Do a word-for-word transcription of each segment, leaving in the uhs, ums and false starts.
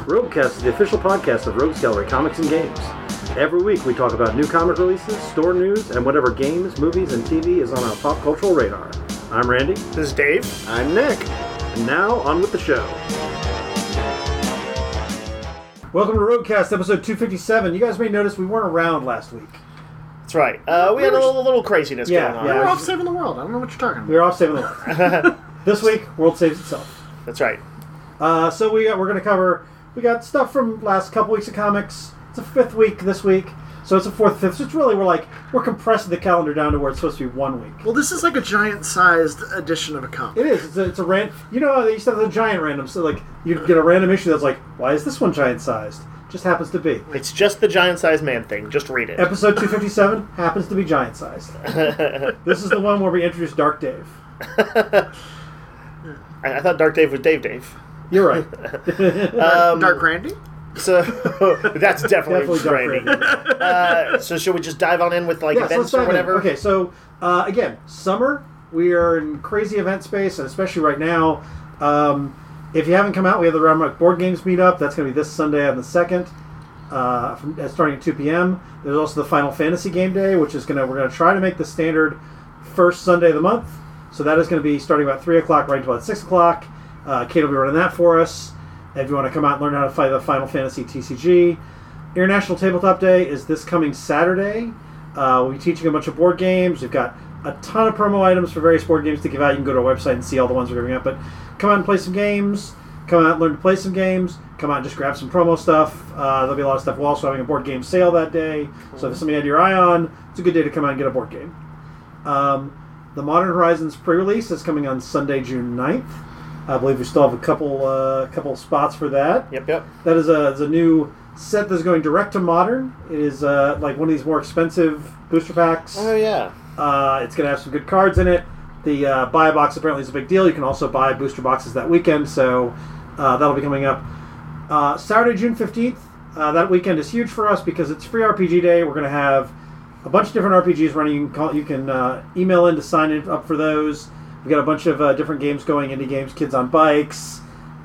Roguecast is the official podcast of Rogues Gallery Comics and Games. Every week we talk about new comic releases, store news, and whatever games, movies, and T V is on our pop cultural radar. I'm Randy. This is Dave. I'm Nick. And now, on with the show. Welcome to Roguecast, episode two fifty-seven. You guys may notice we weren't around last week. That's right. Uh, we had a little, little craziness Yeah, going on. yeah. We're off saving the world. I don't know what you're talking about. We were off saving the world. This week, world saves itself. That's right. Uh, so we got, we're going to cover, we got stuff from last couple weeks of comics. It's a fifth week this week, so it's a fourth, fifth. So it's really, we're like, we're compressing the calendar down to where it's supposed to be one week. Well, this is like a giant-sized edition of a comic. It is. It's a, it's a ran. You know how they used to have the giant random, so like, you'd get a random issue that's like, why is this one giant-sized? Just happens to be. It's just the giant-sized man thing. Just read it. Episode two fifty-seven happens to be giant-sized. This is the one where we introduce Dark Dave. I, I thought Dark Dave was Dave Dave. You're right. Um, Dark Randy? So that's definitely, Definitely Dark training. Randy. Uh, so should we just dive on in with like Yes, let's events dive or in. whatever? Okay, so uh, again, summer. We are in crazy event space, and especially right now. Um, if you haven't come out, we have the Round Board Games meetup. That's going to be this Sunday on the second, uh, from, uh, starting at two p.m. There's also the Final Fantasy Game Day, which is going to we're going to try to make the standard first Sunday of the month. So that is going to be starting about three o'clock, right until about six o'clock. Uh, Kate will be running that for us. If you want to come out and learn how to fight the Final Fantasy T C G. International Tabletop Day is this coming Saturday. Uh, we'll be teaching a bunch of board games. We've got a ton of promo items for various board games to give out. You can go to our website and see all the ones we're giving out. But come out and play some games. Come out and learn to play some games. Come out and just grab some promo stuff. Uh, there'll be a lot of stuff. We're also having a board game sale that day. So if somebody had your eye on, it's a good day to come out and get a board game. Um, the Modern Horizons pre-release is coming on Sunday, June ninth. I believe we still have a couple uh, couple spots for that. Yep, yep. That is a, is a new set that's going direct to Modern. It is uh, like one of these more expensive booster packs. Oh, yeah. Uh, it's going to have some good cards in it. The uh, buy a box apparently is a big deal. You can also buy booster boxes that weekend, so uh, that'll be coming up. Uh, Saturday, June fifteenth. Uh, that weekend is huge for us because it's free R P G day. We're going to have a bunch of different R P Gs running. You can, call, you can uh, email in to sign in up for those. We've got a bunch of uh, different games going, indie games, Kids on Bikes.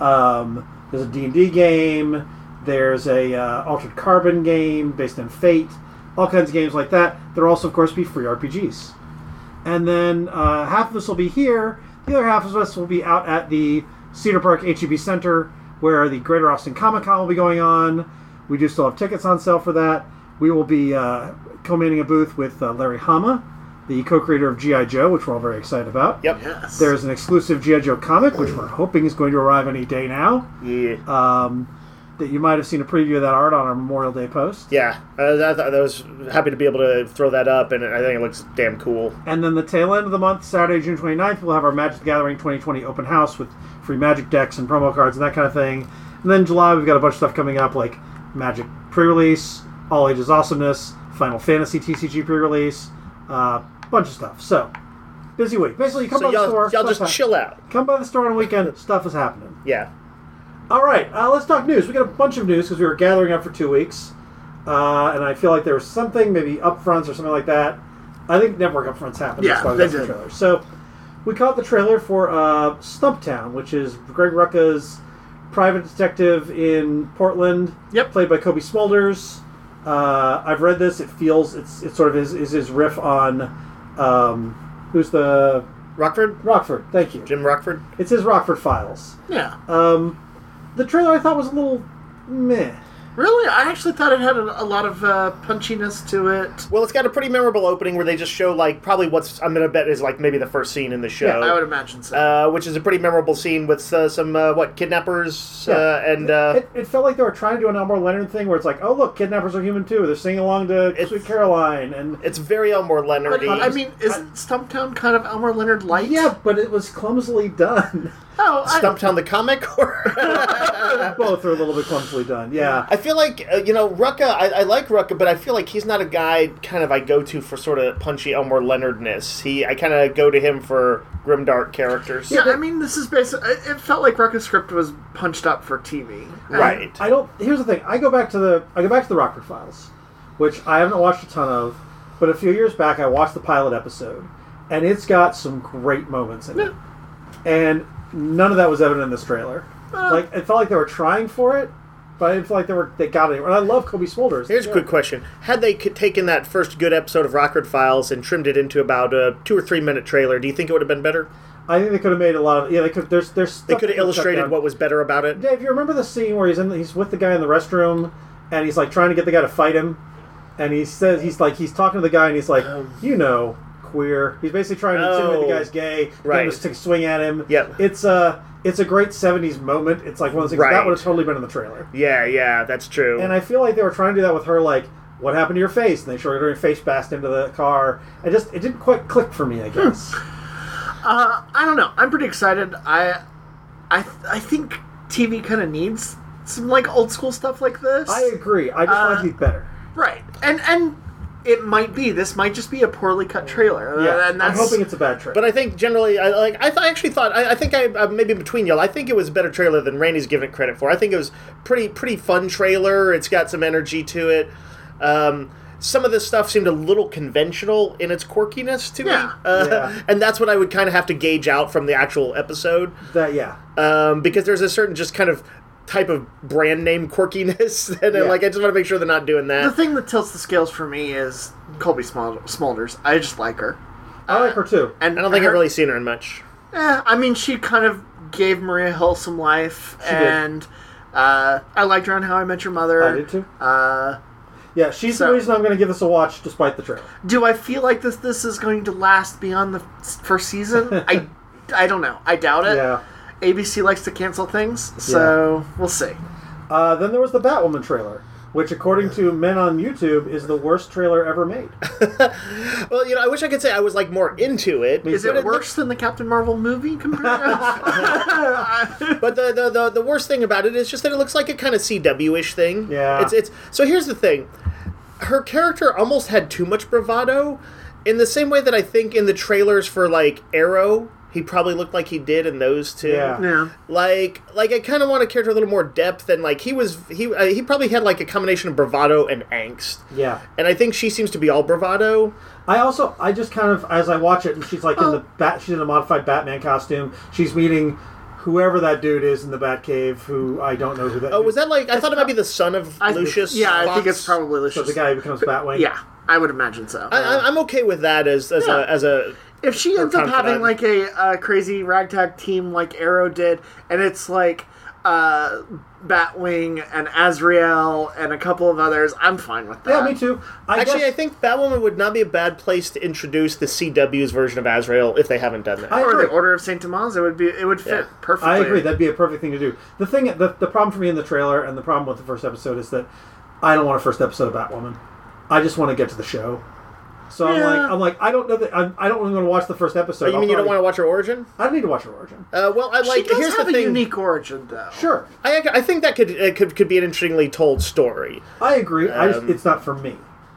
Um, there's a D and D game. There's a uh, Altered Carbon game based on Fate. All kinds of games like that. There'll also, of course, be free R P Gs. And then uh, half of us will be here. The other half of us will be out at the Cedar Park H E B Center, where the Greater Austin Comic Con will be going on. We do still have tickets on sale for that. We will be uh, co-manning a booth with uh, Larry Hama, the co-creator of G I. Joe, which we're all very excited about. Yep. Yes. There's an exclusive G I. Joe comic, which we're hoping is going to arrive any day now. Yeah. Um, that you might have seen a preview of that art on our Memorial Day post. Yeah. Uh, that, I was happy to be able to throw that up, and I think it looks damn cool. And then the tail end of the month, Saturday, June twenty-ninth, we'll have our Magic the Gathering twenty twenty open house with free Magic decks and promo cards and that kind of thing. And then July, we've got a bunch of stuff coming up, like Magic pre-release, All Ages Awesomeness, Final Fantasy T C G pre-release, uh, bunch of stuff. So, busy week. Basically, you come So by the y'all, store. y'all stuff just hap- chill out. Come by the store on the weekend, stuff is happening. Yeah. All right, uh, let's talk news. We got a bunch of news because we were gathering up for two weeks. Uh, and I feel like there was something, maybe upfronts or something like that. I think network upfronts happened. Yeah, That's why we they got some did. trailers. So, we caught the trailer for uh, Stumptown, which is Greg Rucka's private detective in Portland, Yep. played by Kobe Smulders. Uh, I've read this. It feels it's it's sort of his is his riff on um, who's the Rockford? Rockford. Thank you. Jim Rockford? It's his Rockford Files. Yeah. Um, the trailer I thought was a little meh. Really? I actually thought it had a, a lot of uh, punchiness to it. Well, it's got a pretty memorable opening where they just show, like, probably what's, I'm going to bet is, like, maybe the first scene in the show. Yeah, I would imagine so. Uh, which is a pretty memorable scene with uh, some, uh, what, kidnappers? Yeah. Uh, and, uh... It, it felt like they were trying to do an Elmore Leonard thing where it's like, oh, look, kidnappers are human too. They're singing along to It's- Sweet Caroline. And It's very Elmore but, Leonard-y. I mean, isn't Stumptown kind of Elmer Leonard light? yeah, but it was clumsily done. Oh, I, Stumptown the comic? Or Both are a little bit clumsily done, yeah. I feel like, uh, you know, Rucka, I, I like Rucka, but I feel like he's not a guy kind of I go to for sort of punchy Elmore Leonardness. He, I kind of go to him for grimdark characters. yeah, I mean, this is basically... It it felt like Rucka's script was punched up for T V. And- Right. I don't. Here's the thing. I go back to the. I go back to the Rockford Files, which I haven't watched a ton of, but a few years back I watched the pilot episode, and it's got some great moments in it, and none of that was evident in this trailer. Uh, Like it felt like they were trying for it, but I didn't feel like they were they got it. And I love Kobe Smulders. Here's a quick question: had they c- taken that first good episode of Rockford Files and trimmed it into about a two or three minute trailer, do you think it would have been better? I think they could have made a lot of yeah. They could. There's there's. They could have illustrated what was better about it. Dave, you remember the scene where he's in? He's with the guy in the restroom, and he's like trying to get the guy to fight him, and he says he's like he's talking to the guy, and he's like, um, you know, queer. He's basically trying to insinuate the guy's gay. Right. Get him to swing at him. Yep. It's a it's a great seventies moment. It's like one of those things Right. that would have totally been in the trailer. Yeah, yeah, that's true. And I feel like they were trying to do that with her, like, what happened to your face? And they showed her face bashed into the car. I just it didn't quite click for me, I guess. Uh, I don't know. I'm pretty excited. I, I, I think T V kind of needs some like old school stuff like this. I agree. I just Uh, want it to be better. Right, and and it might be. This might just be a poorly cut trailer. Yeah, and that's, I'm hoping it's a bad trailer. But I think generally, I like. I, th- I actually thought. I, I think I uh, maybe between y'all. I think it was a better trailer than Randy's giving it credit for. I think it was pretty pretty fun trailer. It's got some energy to it. Um, some of this stuff seemed a little conventional in its quirkiness to Yeah. me, uh, Yeah. and that's what I would kind of have to gauge out from the actual episode. that yeah. Um, because there's a certain just kind of type of brand name quirkiness, and Yeah. like I just want to make sure they're not doing the that. thing that tilts the scales for me is Colby Smol- Smulders. I just like her. I like her too. And I don't think her, I've really seen her in much. Eh, I mean, she kind of gave Maria Hill some life, She did. and uh, I liked her on How I Met Your Mother. I did too. Uh, Yeah, she's So- the reason I'm going to give this a watch, despite the trailer. do I feel like this this is going to last beyond the s- first season? I, I don't know. I doubt it. Yeah. A B C likes to cancel things, so we'll see. Uh, then there was the Batwoman trailer, which, according to men on YouTube, is the worst trailer ever made. Well, you know, I wish I could say I was like more into it. Is too. it worse than the Captain Marvel movie compared? But the, the, the, the worst thing about it is just that it looks like a kind of C W-ish thing. Yeah. It's it's so here's the thing. Her character almost had too much bravado in the same way that I think in the trailers for like Arrow, he probably looked like he did in those two. Yeah. yeah. Like like I kind of want a character with a little more depth, and like he was he uh, he probably had like a combination of bravado and angst. Yeah. And I think she seems to be all bravado. I also, I just kind of, as I watch it, and she's like in Oh. the bat, she's in a modified Batman costume. She's meeting whoever that dude is in the Batcave, who I don't know who that. Oh, was that like I thought it might be the son of I, Lucius? Yeah, I think Fox? it's probably So Lucius. the guy who becomes Batwing. Yeah, I would imagine so. I, I- I'm okay with that as as Yeah. a as a. If she Or ends up having confidant. like a, uh crazy ragtag team like Arrow did, and it's like uh, Batwing and Azrael and a couple of others, I'm fine with that. Yeah, me too. I Actually, guess, I think Batwoman would not be a bad place to introduce the C W's version of Azrael if they haven't done that. I Or agree. the Order of Saint Thomas, it would be it would fit Yeah. perfectly. I agree. That'd be a perfect thing to do. The thing, the, the problem for me in the trailer, and the problem with the first episode is that I don't want a first episode of Batwoman. I just want to get to the show. So I'm Yeah. like, I'm like, I don't know that I'm, I don't really want to watch the first episode. Oh, you I'll mean you don't want probably- to watch her origin? I don't need to watch her origin. Uh, well, I like. She does here's have the a thing. unique origin, though. Sure, I I think that could it could could be an interestingly told story. I agree. I just, Um, it's not for me.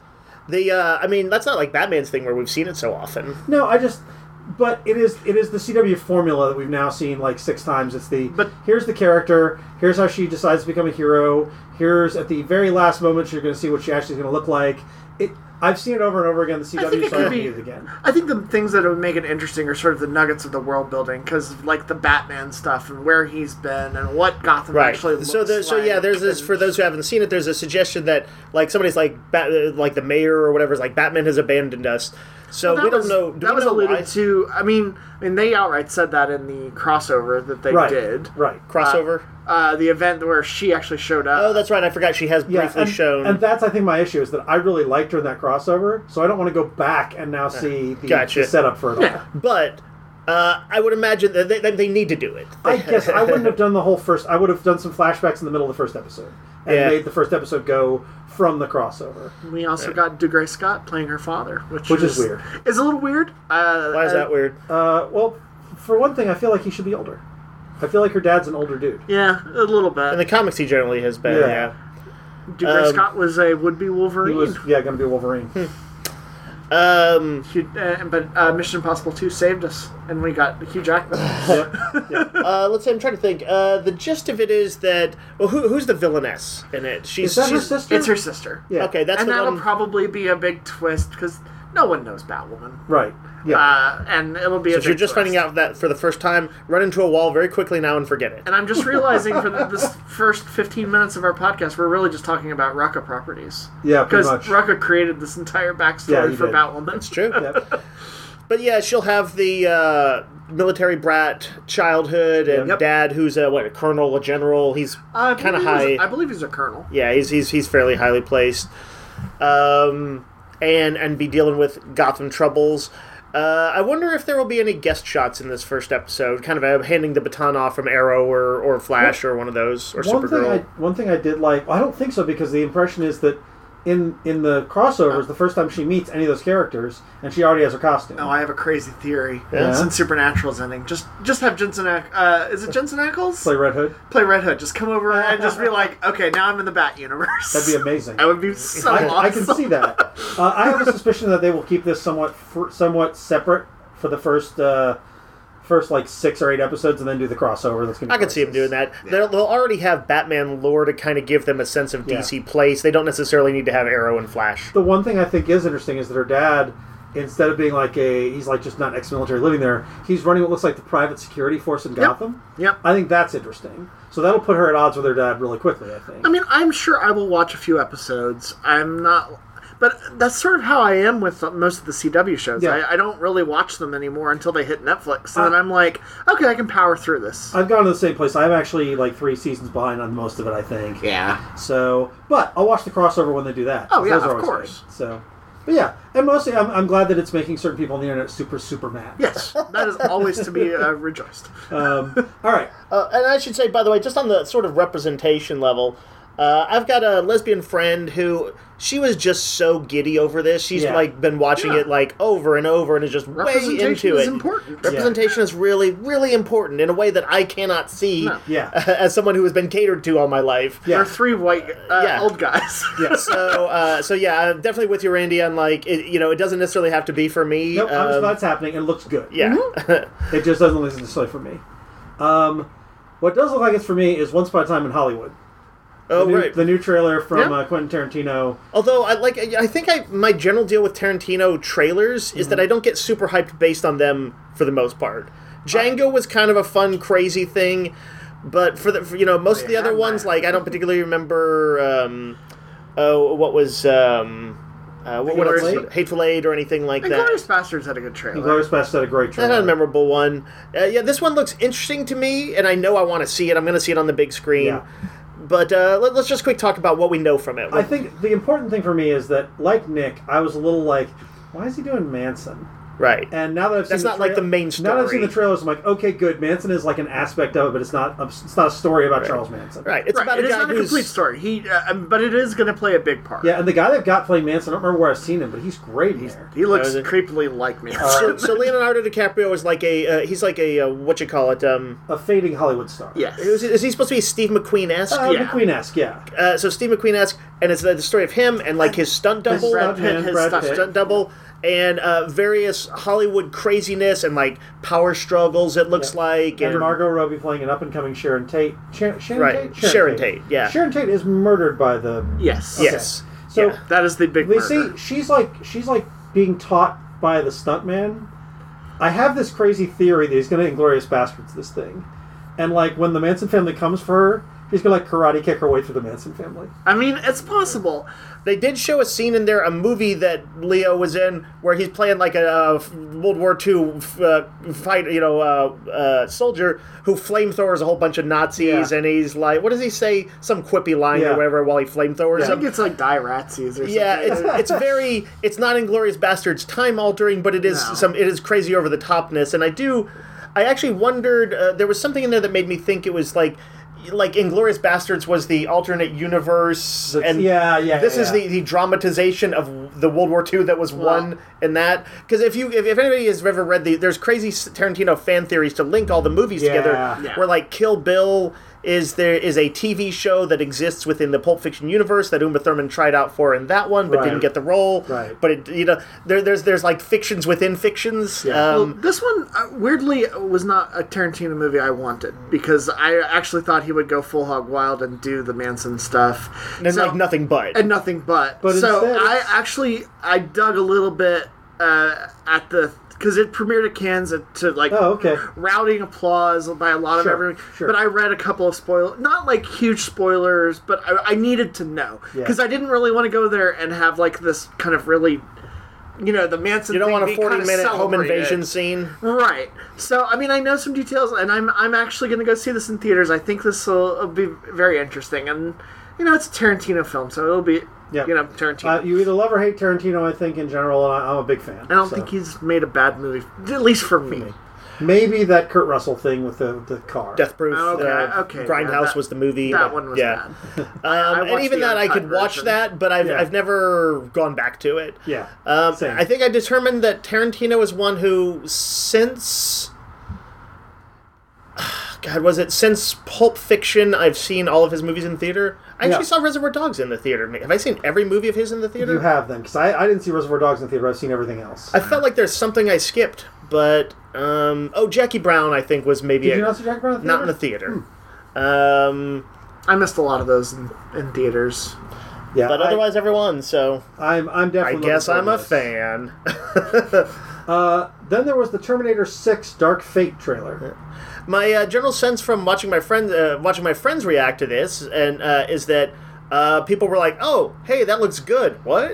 The uh, I mean, that's not like Batman's thing where we've seen it so often. No, I just. But it is it is the C W formula that we've now seen like six times. It's the But- here's the character, here's how she decides to become a hero. Here's at the very last moment you're going to see what she actually is going to look like. It I've seen it over and over again. The C I W, think it so I could don't be. need it again. I think the things that would make it interesting are sort of the nuggets of the world building, because like the Batman stuff and where he's been and what Gotham Right. actually looks So, the, so like. yeah, there's this and- for those who haven't seen it. There's a suggestion that like somebody's like Bat, uh, like the mayor or whatever is like Batman has abandoned us. So That we was, don't know. Do that we was know alluded why? to. I mean, I mean, they outright said that in the crossover that they Right, did. right. crossover. Uh, the event where she actually showed up. Oh, that's right. I forgot she has Yeah, briefly and, shown. and that's I think my issue is that I really liked her in that crossover, so I don't want to go back and now see the, Gotcha. the setup for it all. Yeah. But uh, I would imagine that they, that they need to do it. I guess I wouldn't have done the whole first. I would have done some flashbacks in the middle of the first episode and Yeah. made the first episode go from the crossover. We also got DeGray Scott playing her father, which, Which is weird. Is a little weird. Uh, Why is uh, that weird? Uh, well, for one thing, I feel like he should be older. I feel like her dad's an older dude. Yeah, a little bit. In the comics, he generally has been. Yeah. Yeah. DeGray um, Scott was a would-be He Wolverine. was, yeah, going to be Wolverine. Um. He- uh, but uh, Mission Impossible two saved us, and we got Hugh Jackman. Yep. Yep. Uh, let's see. I'm trying to think. Uh, the gist of it is that well, who, who's the villainess in it? She's Is that her she's sister? It's her sister. Yeah. okay. That's and the that'll one. probably be a big twist, because no one knows Batwoman. Right. Yeah. Uh, and it'll be So a if you're big just twist. finding out that for the first time, run into a wall very quickly now and forget it. And I'm just realizing for the, this first fifteen minutes of our podcast, we're really just talking about Rucka properties. Yeah, pretty Because much. Rucka created this entire Yeah, backstory he for did. Batwoman. It's true. Yep. But yeah, she'll have the uh, military brat childhood and Yep. dad who's a, what, a colonel, a general. He's I kind of believe high. he's a- I believe he's a colonel. Yeah, he's he's he's fairly highly placed, um, and and be dealing with Gotham troubles. Uh, I wonder if there will be any guest shots in this first episode, kind of uh, handing the baton off from Arrow or, or Flash or one of those, or One thing, I, Supergirl. one thing I did like, I don't think so because the impression is that in in the crossovers, the first time she meets any of those characters, and she already has her costume. Oh, I have a crazy theory. Yeah. Since Supernatural's ending, just just have Jensen. Ack- Uh, is it Jensen Ackles? Play Red Hood. Play Red Hood. Just come over and just be like, okay, now I'm in the Bat universe. That'd be amazing. That would be so I, awesome. I can see that. Uh, I have a suspicion that they will keep this somewhat fr- somewhat separate for the first uh, first like six or eight episodes, and then do the crossover. That's gonna be I could see him doing that. They'll, they'll already have Batman lore to kind of give them a sense of D C Yeah. place. They don't necessarily need to have Arrow and Flash. The one thing I think is interesting is that her dad, instead of being like a, he's like just not ex-military living there, he's running what looks like the private security force in Gotham. Yep. I think that's interesting. So that'll put her at odds with her dad really quickly, I think. I mean, I'm sure I will watch a few episodes. I'm not, but that's sort of how I am with most of the C W shows. Yeah. I, I don't really watch them anymore until they hit Netflix, and Uh, then I'm like, okay, I can power through this. I've gone to the same place. I'm actually like three seasons behind on most of it, I think. Yeah. So, but I'll watch the crossover when they do that. Oh, yeah, Those are of always course. good. So, but yeah, and mostly I'm, I'm glad that it's making certain people on the internet super, super mad. Yes, that is always to be uh, rejoiced. Um, all right. Uh, and I should say, by the way, just on the sort of representation level, uh, I've got a lesbian friend who she was just so giddy over this. She's Yeah. like been watching Yeah. it like over and over and is just way Representation into is it. important. Representation is really, really important in a way that I cannot see No. Yeah. as someone who has been catered to all my life. Yeah. There are three white uh, Yeah. old guys. Yeah. So, uh, so yeah, I'm definitely with you, Randy. On like, it, you know, it doesn't necessarily have to be for me. Nope, I'm just Um, glad it's happening. It looks good. yeah. It just doesn't look necessarily for me. Um, what does look like it's for me is Once Upon a Time in Hollywood. oh, the new, right. The new trailer from Yeah. uh, Quentin Tarantino. Although I like, I think I my general deal with Tarantino trailers is that I don't get super hyped based on them for the most part. Django was kind of a fun, crazy thing, but for the for, you know most of the Yeah, other ones, like I don't particularly remember. Um, oh, what was um, uh, what, what else? Hateful Eight? Hateful Eight or anything like that. Inglourious Bastards had a good trailer. Glorious Bastards had a great That's trailer. not a memorable one. Uh, yeah, this one looks interesting to me, and I know I want to see it. I'm going to see it on the big screen. Yeah. But uh, let, let's just quick talk about what we know from it. I think the important thing for me is that, like Nick, I was a little like, why is he doing Manson? right. And now that I've seen That's the not like the main Now that I've seen story. the trailers, I'm like, okay, good. Manson is like an aspect of it, but it's not. A, it's not a story about Charles Manson. Right. It's Right, about it a is guy not a who's complete story. He, uh, um, but it is going to play a big part. Yeah, and the guy they've got playing Manson, I don't remember where I've seen him, but he's great in there. He looks Oh, is it? creepily like me. so, so Leonardo DiCaprio is like a uh, he's like a uh, what you call it um A fading Hollywood star. yes. is, is he supposed to be Steve McQueen esque? Uh, Yeah. McQueen-esque, yeah. Uh, so Steve McQueen esque, and it's uh, the story of him and like his stunt His double, stunt Pitt, man, his Brad stunt- Pitt. stunt double, and uh, various Hollywood craziness and like power struggles. It looks Yeah. like And Margot Robbie playing an up-and-coming Sharon Tate. Sharon, Sharon Right. Tate? Sharon Tate, yeah. Sharon Tate is murdered by the... Yes. Okay. Yes. So, Yeah. That is the big they murder. see, she's like, she's like being taught by the stuntman. I have this crazy theory that he's going to Inglourious Bastards this thing. And, like, when the Manson family comes for her, he's going to, like, karate kick her way through the Manson family. I mean, it's possible. They did show a scene in there, a movie that Leo was in, where he's playing like a uh, World War Two uh, fight, you know, uh, uh, soldier who flamethrowers a whole bunch of Nazis, Yeah. and he's like, what does he say? Some quippy line Yeah. or whatever while he flamethrowers I them. think it's like Die Ratsies or something. Yeah, it's it's very it's not Inglourious Bastards time altering, but it is No. some it is crazy over the topness, and I do, I actually wondered uh, there was something in there that made me think it was like. Like Inglourious Bastards was the alternate universe, That's- and yeah, yeah, this yeah, is yeah. the, the dramatization of the World War Two that was won in that. Because if you if, if anybody has ever read the, there's crazy Tarantino fan theories to link all the movies Yeah. together, Yeah. where like Kill Bill is there is a T V show that exists within the Pulp Fiction universe that Uma Thurman tried out for in that one, but Right. didn't get the role. Right. But it, you know, there, there's there's like fictions within fictions. Yeah. Well, Um, this one uh, weirdly was not a Tarantino movie I wanted because I actually thought he would go full hog wild and do the Manson stuff. and So- like nothing but. and nothing but. But so instead I it's- actually I dug a little bit uh, at the because it premiered at Cannes to like Oh, okay. routing applause by a lot of Sure, everyone. sure. But I read a couple of spoilers, not like huge spoilers, but I, I needed to know Yeah. because I didn't really want to go there and have like this kind of really, you know, the Manson. You don't thing want a be kinda forty-minute home celebrated. invasion scene. Right. So, I mean, I know some details, and I'm I'm actually going to go see this in theaters. I think this will be very interesting, and you know, it's a Tarantino film, so it'll be, Yep. you know, Tarantino. Uh, you either love or hate Tarantino, I think, in general, and I, I'm a big fan. I don't so. think he's made a bad movie, at least for me. Maybe that Kurt Russell thing with the, the car. Death Proof. Okay, uh, okay, Grindhouse yeah, that- was the movie. That but- one was yeah. bad. Um, I and watched even the that, I uncut could watch version. that, but I've, Yeah. I've never gone back to it. Yeah. Um, Same. I think I determined that Tarantino is one who, since... God, was it since Pulp Fiction, I've seen all of his movies in theater? I actually Yeah. saw Reservoir Dogs in the theater. Have I seen every movie of his in the theater? You have then, because I, I didn't see Reservoir Dogs in the theater. I've seen everything else. I felt like there's something I skipped, but... Um, oh, Jackie Brown, I think, was maybe... Did a- you not see Jack Brown in the Not in theater? the theater. Um, I missed a lot of those in, in theaters. Yeah, but I- otherwise, everyone, so... I'm I'm I definitely. guess looking I'm a forward to fan. this. Uh, then there was the Terminator six Dark Fate trailer. My uh, general sense from watching my friends uh, watching my friends react to this, and uh, is that uh, people were like, "Oh, hey, that looks good." What?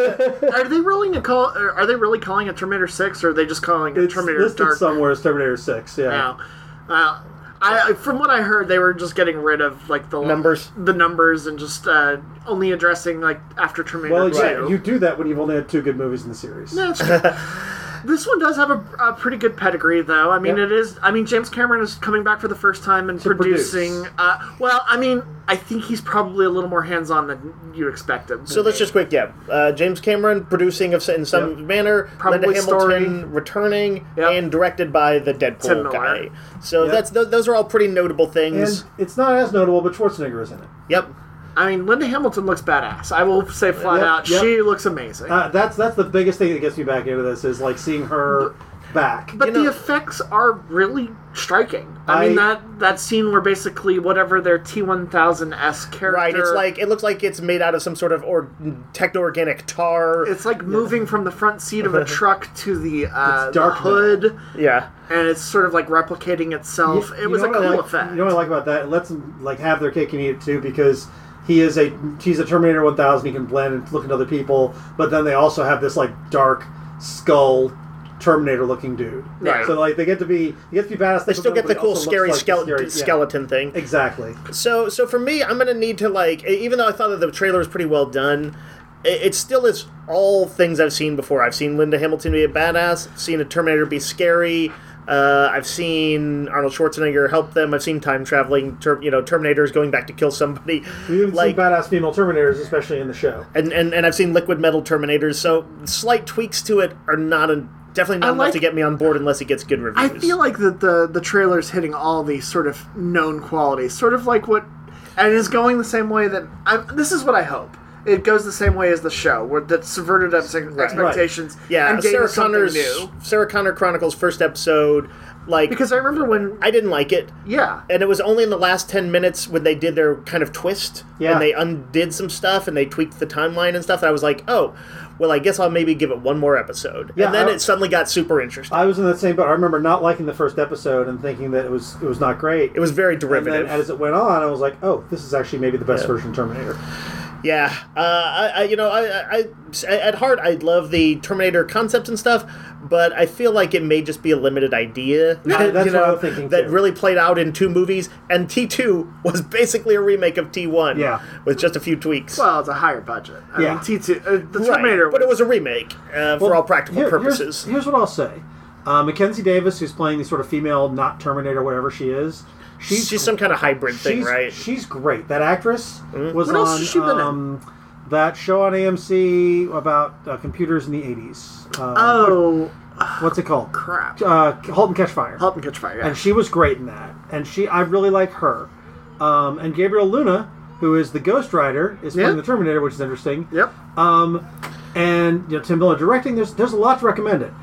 Are they really call? Are they really calling it Terminator Six, or are they just calling it It's Terminator listed Dark? somewhere as Terminator six. Yeah. Now, uh, I from what I heard, they were just getting rid of like the Numbers. the numbers, and just uh, only addressing like after Terminator Well, two. yeah, you do that when you've only had two good movies in the series. No, it's true. This one does have a, a pretty good pedigree, though. I mean, Yep. it is. I mean, James Cameron is coming back for the first time and To producing. produce. Uh, well, I mean, I think he's probably a little more hands-on than you expect him. So let's just quick, yeah. Uh, James Cameron producing of in some Yep. manner, Probably Linda Hamilton story. returning, Yep. and directed by the Tim Deadpool Miller. guy. So Yep. that's th- those are all pretty notable things. And it's not as notable, but Schwarzenegger is in it. Yep. I mean, Linda Hamilton looks badass. I will say flat Yep, out, yep. she looks amazing. Uh, that's that's the biggest thing that gets me back into this is like seeing her back. but you know- the effects are really striking. I, mean, I- that that scene where basically whatever their T one thousand S character, Right. It's like it looks like it's made out of some sort of or techno-organic tar. it's like moving from the front seat of a truck to the, uh, It's the dark hood. yeah. And it's sort of like replicating itself. You- it you was a know what I cool like- effect. You know what I like about that? It lets them like have their cake and eat it too because he is a he's a Terminator one thousand. He can blend and look at other people, but then they also have this like dark skull Terminator looking dude. Right. So like they get to be they get to be badass. They still get the cool scary, skele- skeleton. skeleton thing. Exactly. So, so for me, I'm gonna need to like, e- even though I thought that the trailer was pretty well done, it, it still is all things I've seen before. I've seen Linda Hamilton be a badass, seen a Terminator be scary. Uh, I've seen Arnold Schwarzenegger help them. I've seen time traveling, ter- you know, Terminators going back to kill somebody. We even Like, seen badass female Terminators, especially in the show. and, and and I've seen liquid metal Terminators. So slight tweaks to it are not a, definitely not I enough like- to get me on board unless it gets good I reviews. feel like the, the the trailer's hitting all these sort of known qualities, sort of like what, and is going the same way that I. This is what I hope. It goes the same way as the show, where that subverted ex- expectations. yeah, and gave Sarah us something Connor's new. Sarah Connor Chronicles first episode, like Because I remember when, I didn't like it. yeah, And it was only in the last ten minutes when they did their kind of twist. Yeah. And they undid some stuff and they tweaked the timeline and stuff. And I was like, oh, well, I guess I'll maybe give it one more episode. Yeah, and then I- it suddenly got super interesting. I was in that same boat. I remember not liking the first episode and thinking that it was it was not great. it was very and derivative. then as it went on, I was like, oh, this is actually maybe the best Yeah. version of Terminator. Yeah, uh, I, I, you know, I, I, I, at heart, I love the Terminator concept and stuff, but I feel like it may just be a limited idea. Yeah, that's you what know, I'm thinking, that too. really played out in two movies, and T two was basically a remake of T one. Yeah. with just a few tweaks. well, it's a higher budget. I Yeah. mean, T two, uh, the Right, Terminator, but it was a remake uh, for Well, all practical here- purposes. Here's, here's what I'll say. Uh, Mackenzie Davis, who's playing the sort of female, not Terminator, whatever she is, she's She's some kind of hybrid thing, she's, right? She's great. That actress was What else on has she been in? um, that show on A M C about uh, computers in the eighties. Um, oh what's it called? crap, Uh, *Halt and Catch Fire*. Halt and Catch Fire. Yeah. And she was great in that. And she, I really like her. Um, and Gabriel Luna, who is the Ghost Rider, is playing Yeah. the Terminator, which is interesting. Yep. Um, and you know, Tim Miller directing. There's there's a lot to recommend it.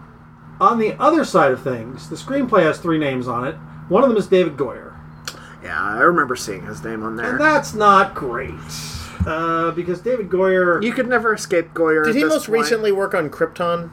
On the other side of things, the screenplay has three names on it. One of them is David Goyer, Yeah, I remember seeing his name on there. and that's not great uh, because David Goyer. You could never escape Goyer. Did at he this most point. recently work on Krypton?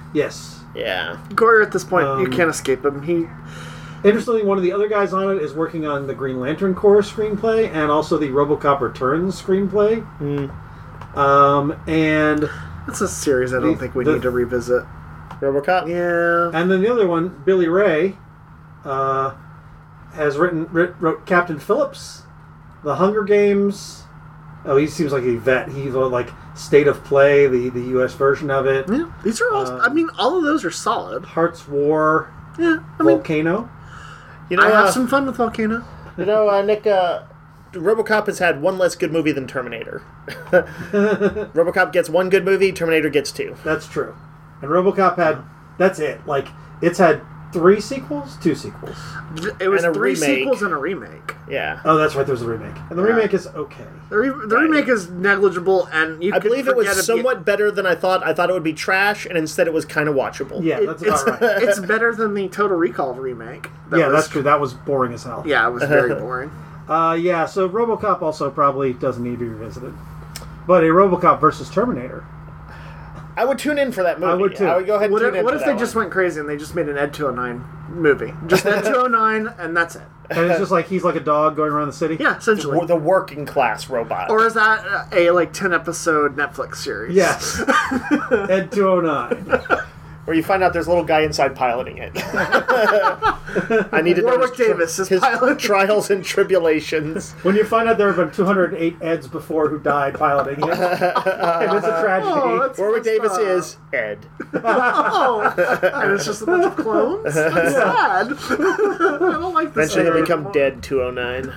Yes. Yeah. Goyer at this point, Um, you can't escape him. He Interestingly, one of the other guys on it is working on the Green Lantern Corps screenplay and also the RoboCop Returns screenplay. Mm. Um, and That's a series I don't The- think we the- need to revisit. RoboCop? Yeah. and then the other one, Billy Ray, uh, has written writ, wrote Captain Phillips, The Hunger Games. Oh, he seems like a vet. He wrote like State of Play, the the U S version of it. Yeah. These are all. Um, I mean, all of those are solid. Heart's War, Yeah. I mean, Volcano. You know, I have uh, some fun with Volcano. you know, uh, Nick. Uh, RoboCop has had one less good movie than Terminator. RoboCop gets one good movie. Terminator gets two. That's true. And RoboCop had that's it. Like it's had three sequels, two sequels. It was And a three remake. sequels and a remake. Yeah. Oh, that's right. There was a remake, and the Yeah. remake is okay. The, re- the Right. remake is negligible, and you I could believe it was forget somewhat better than I thought. I thought it would be trash, and instead it was kind of watchable. Yeah, It- that's it's, about right. it's better than the Total Recall remake. That yeah, was- that's true. That was boring as hell. Yeah, it was very boring. Uh, yeah. So RoboCop also probably doesn't need to be revisited, but a RoboCop versus Terminator. I would tune in for that movie. I would, too. I would go ahead and What tune if, in what for if that they just one. went crazy and they just made an Ed two oh nine movie? Just Ed two oh nine, and that's it. And it's just like he's like a dog going around the city. Yeah, essentially. the working class robot? Or is that a like ten episode Netflix series? Yes. Ed two oh nine. Where you find out there's a little guy inside piloting it. I need to know Warwick his, tri- Davis is his piloting. trials and tribulations. When you find out there have been two hundred eight Eds before who died piloting it, and it's a tragedy. Oh, that's Warwick messed Davis up. is Ed. Oh, and it's just a bunch of clones. That's sad. I don't like this. Eventually he'll era become anymore. Dead two oh nine.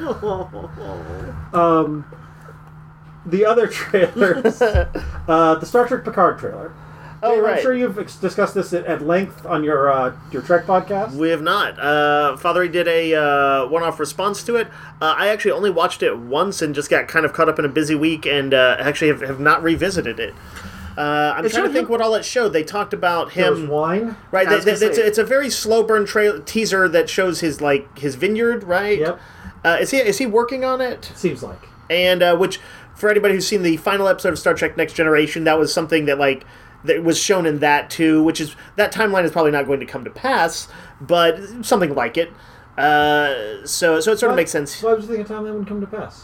Um, the other trailers, uh, the Star Trek Picard trailer. Oh, Dave, right. I'm sure you've ex- discussed this at, at length on your uh, your Trek podcast. We have not. Uh, Fathery did a uh, one-off response to it. Uh, I actually only watched it once and just got kind of caught up in a busy week and uh, actually have, have not revisited it. Uh, I'm It trying to showed think him- what all it showed. They talked about There was him. wine. Right, I was th- gonna th- it's, say- a, it's a very slow burn trail teaser that shows his like his vineyard, right? Yep. Uh, is he is he working on it? Seems like. And uh, which, for anybody who's seen the final episode of Star Trek: Next Generation, that was something that like that was shown in that too. Which is that timeline is probably not going to come to pass, but something like it. Uh, so so it sort of makes sense. Why would you think a time that would come to pass?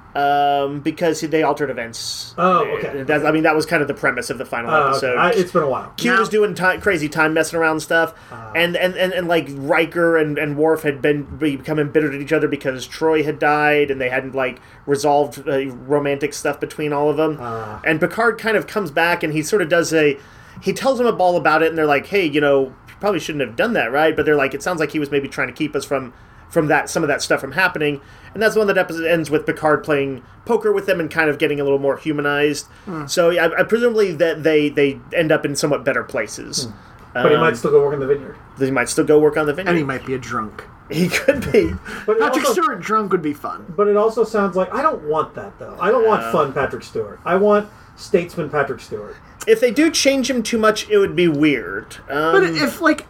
Um, because they altered events. Oh, okay. That's, I mean, that was kind of the premise of the final Uh, episode. okay. I, it's been a while. Q Now- was doing ti crazy time messing around stuff, Ah. and, and, and, and like Riker and, and Worf had been become embittered at each other because Troy had died, and they hadn't like resolved uh, romantic stuff between all of them. Ah. And Picard kind of comes back, and he sort of does a, he tells them all about it, and they're like, hey, you know, you probably shouldn't have done that, right? But they're like, it sounds like he was maybe trying to keep us from from that some of that stuff from happening, and that's the one that episode ends with Picard playing poker with them and kind of getting a little more humanized. So yeah, I, I presumably that they they end up in somewhat better places. But he Um, might still go work in the vineyard. He might still go work on the vineyard. And he might be a drunk. He could be. But it, Patrick also, Stewart drunk would be fun. but it also sounds like I don't want that though. I don't want Uh. fun Patrick Stewart. I want statesman Patrick Stewart. If they do change him too much, it would be weird. Um, But if like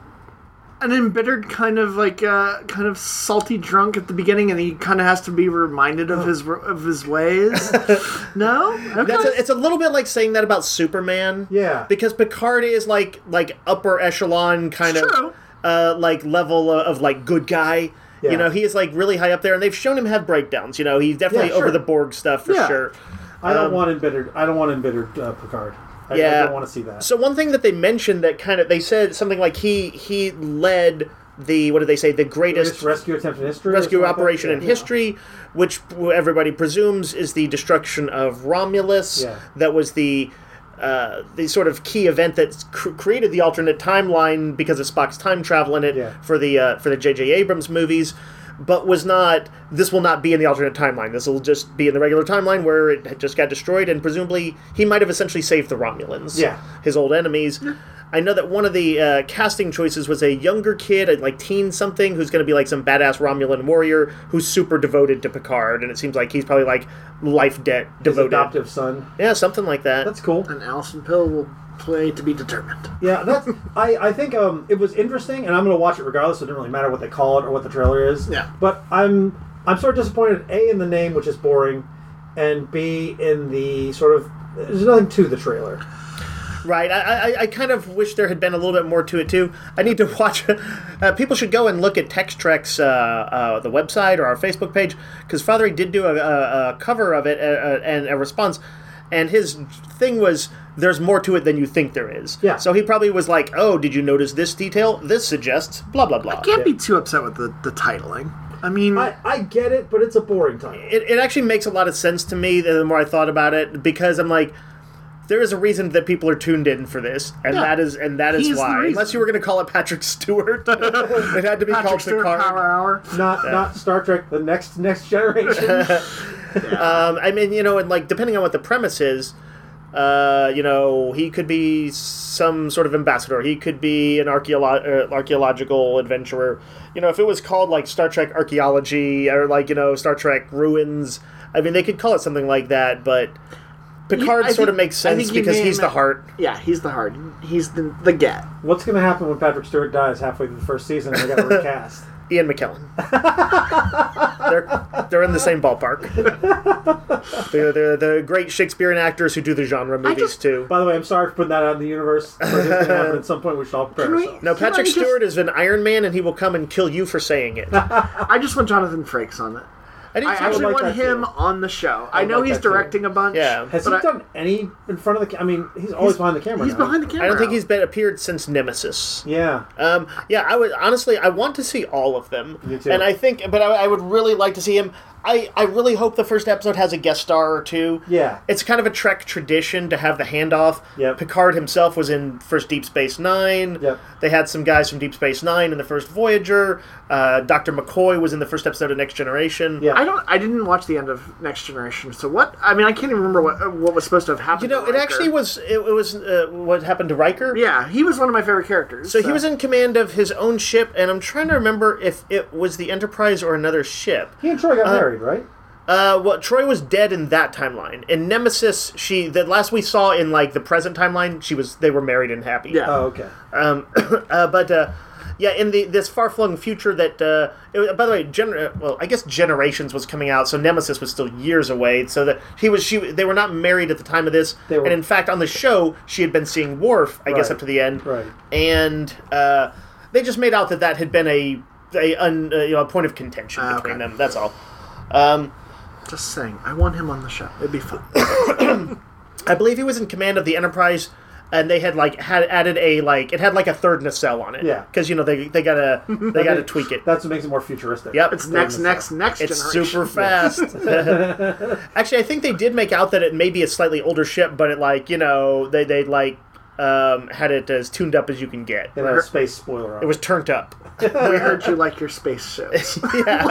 an embittered kind of like uh, kind of salty drunk at the beginning, and he kind of has to be reminded of his of his ways. No, okay. that's a, it's a little bit like saying that about Superman. Yeah. Because Picard is like like upper echelon kind It's of true. uh, like level of, of like good guy. Yeah. You know, he is like really high up there, and they've shown him have breakdowns. You know, he's definitely Yeah, sure. over the Borg stuff for Yeah. sure. I don't Um, want embittered. I don't want embittered uh, Picard. I, Yeah. I don't want to see that. So one thing that they mentioned that kind of they said something like he he led the what did they say the greatest Greatest rescue attempt in history. or rescue something like that? operation in Yeah. history, which everybody presumes is the destruction of Romulus. Yeah. That was the uh, the sort of key event that cr- created the alternate timeline because of Spock's time travel in it Yeah. for the uh, for the J J Abrams movies. But was not. This will not be in the alternate timeline. This will just be in the regular timeline where it had just got destroyed, and presumably he might have essentially saved the Romulans, Yeah. his old enemies. I know that one of the uh, casting choices was a younger kid, a, like teen something, who's going to be like some badass Romulan warrior who's super devoted to Picard, and it seems like he's probably like life debt His devoted. adoptive son. Yeah, something like that. That's cool. And Alison Pill will play to be determined. Yeah, that's. I, I think um, it was interesting, and I'm going to watch it regardless. It doesn't really matter what they call it or what the trailer is. Yeah. But I'm I'm sort of disappointed. A in the name, which is boring, and B in the sort of there's nothing to the trailer. Right. I, I, I kind of wish there had been a little bit more to it, too. I need to watch... Uh, people should go and look at Text Trek's, uh, uh, the website or our Facebook page, because Fathery did do a, a, a cover of it uh, and a response, and his thing was, there's more to it than you think there is. Yeah. So he probably was like, oh, did you notice this detail? This suggests blah, blah, blah. I can't be too upset with the, the titling. I mean... I, I get it, but it's a boring title. It, it actually makes a lot of sense to me the more I thought about it, because I'm like... There is a reason that people are tuned in for this, and Yeah. that is and that is He's the why. reason. Unless you were going to call it Patrick Stewart, it had to be Patrick called Stewart Picard. Power Hour. Not not Star Trek: The Next Next Generation. Um, I mean, you know, and like depending on what the premise is, uh, you know, he could be some sort of ambassador. He could be an archeolo- uh, archaeological adventurer. You know, if it was called like Star Trek Archaeology or like you know Star Trek Ruins, I mean, they could call it something like that, but. Picard I sort think- of makes I sense think you because name he's the it- heart. Yeah, he's the heart. He's the the get. What's going to happen when Patrick Stewart dies halfway through the first season and they got to recast? Ian McKellen. they're they're in the same ballpark. They're, they're the great Shakespearean actors who do the genre movies just- too. By the way, I'm sorry for putting that out in the universe, but it's going to happen at some point. We should all prepare Can we- ourselves. No, Can I Patrick just- Stewart is an Iron Man, and he will come and kill you for saying it. I just want Jonathan Frakes on it. I, didn't I too. actually like want that him too. on the show. I would know like he's that too. directing a bunch. Yeah. Has but he I- done any in front of the? Ca- I mean, he's always behind the camera. He's now. behind the camera. I don't think now. he's been appeared since Nemesis. Yeah. Um, yeah, I would honestly, I want to see all of them, Me too. and I think, but I, I would really like to see him. I, I really hope the first episode has a guest star or two. Yeah. It's kind of a Trek tradition to have the handoff. Yep. Picard himself was in first Deep Space Nine. Yep. They had some guys from Deep Space Nine in the first Voyager. Uh, Doctor McCoy was in the first episode of Next Generation. Yeah. I don't. I didn't watch the end of Next Generation. So what? I mean, I can't even remember what what was supposed to have happened. You know, to it Riker. actually was. It, it was uh, what happened to Riker. Yeah, he was one of my favorite characters. So he was in command of his own ship, and I'm trying to remember if it was the Enterprise or another ship. He and Troy got married, right? Uh, well, Troy was dead in that timeline. In Nemesis, she the last we saw in like the present timeline, she was they were married and happy. Yeah. Oh, okay. Um, uh, but uh, yeah, in the this far flung future that uh, it, was- by the way, gener- well, I guess Generations was coming out, so Nemesis was still years away. So that he was she they were not married at the time of this, They were- and in fact on the show she had been seeing Worf, I guess Right. up to the end, Right. and uh, they just made out that that had been a a, un, uh, you know, a point of contention Ah, between okay. them. That's all. Um, Just saying, I want him on the show. It'd be fun. I believe he was in command of the Enterprise, and they had like had added a like it had like a third nacelle on it. Yeah. because you know they they gotta they gotta tweak it. That's what makes it more futuristic. Yep, It's next, next, next it's generation. super fast. Actually, I think they did make out that it may be a slightly older ship, but it like you know they they like um, had it as tuned up as you can get. It had a space spoiler on It was turned up. We heard you like your spaceships.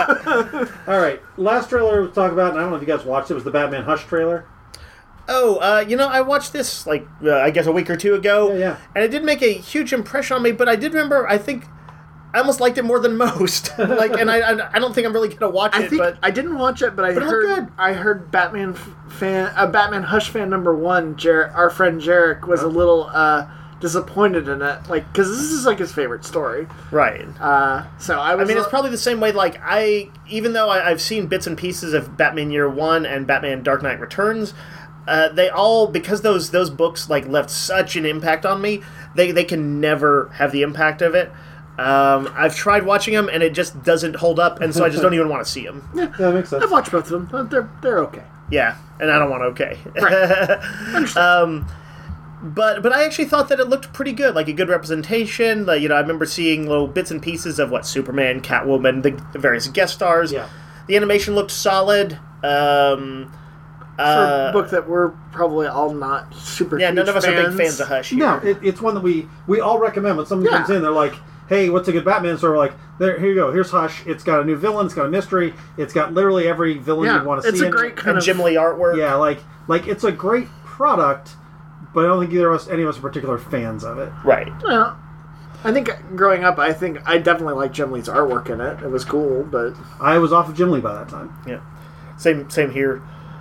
All right. Last trailer we'll talk about, and I don't know if you guys watched it, was the Batman Hush trailer. Oh, uh, you know, I watched this like uh, I guess a week or two ago, Yeah, yeah. and it did make a huge impression on me. But I did remember, I think I almost liked it more than most. like, and I, I, I don't think I'm really gonna watch I it, think but I didn't watch it, but I But it looked heard good. I heard Batman f- fan, uh, Batman Hush fan number one, Jer- our friend Jarek was a little uh, disappointed in it, like because this is like his favorite story. right. Uh, so I I was. mean, it's a- probably the same way. Like I, even though I, I've seen bits and pieces of Batman Year One and Batman Dark Knight Returns, uh, they all because those those books like left such an impact on me. They they can never have the impact of it. Um, I've tried watching them and it just doesn't hold up, and so I just don't even want to see them. Yeah, that makes sense. I've watched both of them. Uh, They're they're okay. Yeah, and I don't want to. Okay. Understand. um, but but I actually thought that it looked pretty good, like a good representation. Like you know, I remember seeing little bits and pieces of what Superman, Catwoman, the, the various guest stars. Yeah. The animation looked solid. Um, For uh, a book that we're probably all not super. yeah, none huge of us are big fans. fans of Hush. Here. No, it, it's one that we we all recommend. When someone Yeah. comes in, they're like, "Hey, what's a good Batman?" So we're like, "There, here you go. Here's Hush. It's got a new villain. It's got a mystery. It's got literally every villain Yeah, you want to it's see." a in great it." kind and of Jim Lee artwork. Yeah, like like it's a great product, but I don't think either of us, any of us, are particular fans of it. Right. Yeah. I think growing up, I think I definitely liked Jim Lee's artwork in it. It was cool, but I was off of Jim Lee by that time. Yeah. Same same here.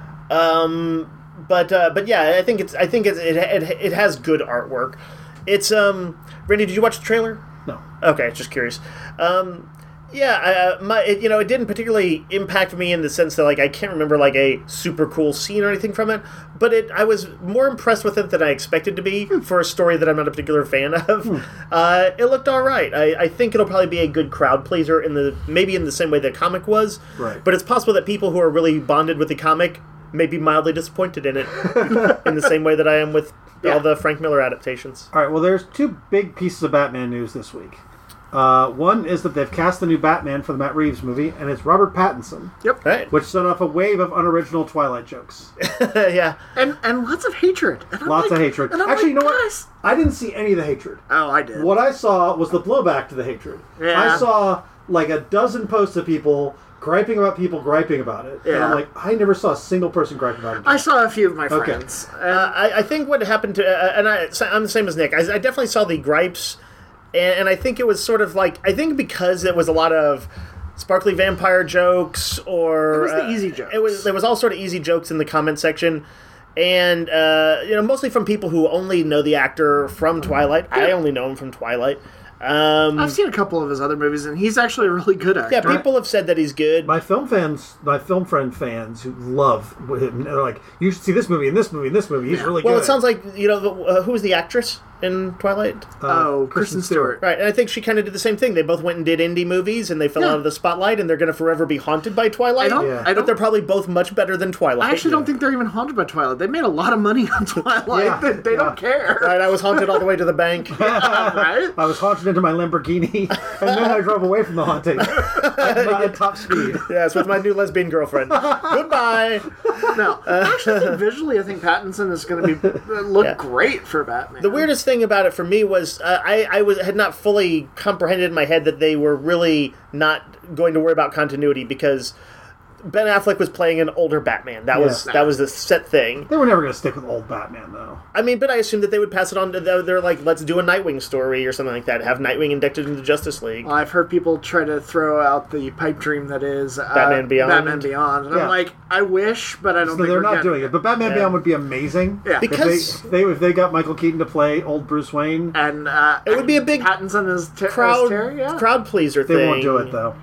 Um, but uh, but yeah, I think it's I think it's, it, it it has good artwork. It's um, Randy, did you watch the trailer? No. Okay, just curious. Um, Yeah, uh, my it, you know, it didn't particularly impact me in the sense that like I can't remember like a super cool scene or anything from it, but it I was more impressed with it than I expected to be for a story that I'm not a particular fan of. Hmm. Uh, it looked all right. I, I think it'll probably be a good crowd pleaser in the maybe in the same way the comic was. Right. But it's possible that people who are really bonded with the comic may be mildly disappointed in it in the same way that I am with yeah. all the Frank Miller adaptations. All right. Well, there's two big pieces of Batman news this week. Uh, one is that they've cast the new Batman for the Matt Reeves movie, and it's Robert Pattinson. Yep. Right. Which set off a wave of unoriginal Twilight jokes. yeah. And and lots of hatred. And lots like, of hatred. Actually, like, you know guys. what? I didn't see any of the hatred. Oh, I did. What I saw was the blowback to the hatred. Yeah. I saw like a dozen posts of people griping about people griping about it. Yeah. And I'm like, I never saw a single person gripe about it. I saw a few of my Okay. friends. And Uh, I, I think what happened to, uh, and I, I'm the same as Nick. I, I definitely saw the gripes, and, and I think it was sort of like I think because it was a lot of sparkly vampire jokes, or It was the uh, easy jokes. It was there was all sort of easy jokes in the comment section, and uh, you know mostly from people who only know the actor from Twilight. I only know him from Twilight. Um, I've seen a couple of his other movies, and he's actually a really good actor. yeah, people have said that he's good. My film fans, my film friend fans who love him, they're like, you should see this movie and this movie and this movie. He's really well, good. it sounds like you know the, uh, who was the actress in Twilight? Uh, Oh, Kristen Stewart. Right, and I think she kind of did the same thing. They both went and did indie movies, and they fell Yeah. out of the spotlight, and they're going to forever be haunted by Twilight. I don't. Yeah. I But don't. they're probably both much better than Twilight. I actually Yeah. don't think they're even haunted by Twilight. They made a lot of money on Twilight. Yeah. They, they Yeah. don't care. Right, I was haunted all the way to the bank. Right? I was haunted into my Lamborghini, and then I drove away from the haunting at, not at top speed. Yes, with my new lesbian girlfriend. Goodbye. No, I actually think visually, I think Pattinson is going to be uh, look Yeah. great for Batman. The weirdest thing about it for me was uh, I, I was had not fully comprehended in my head that they were really not going to worry about continuity because Ben Affleck was playing an older Batman. That was Yeah. that was the set thing. They were never going to stick with old Batman, though. I mean, but I assumed that they would pass it on to the, they're like, let's do a Nightwing story or something like that. Have Nightwing inducted into Justice League. Well, I've heard people try to throw out the pipe dream that is uh, Batman Beyond. Batman Beyond, and Yeah. I'm like, I wish, but I don't So think they're we're not getting doing it. But Batman Yeah. Beyond would be amazing. Yeah. Because- if they, if they if they got Michael Keaton to play old Bruce Wayne, And uh, It would be a big Pattinson as, ter- crowd as Terry. Yeah. crowd pleaser they thing. won't do it though.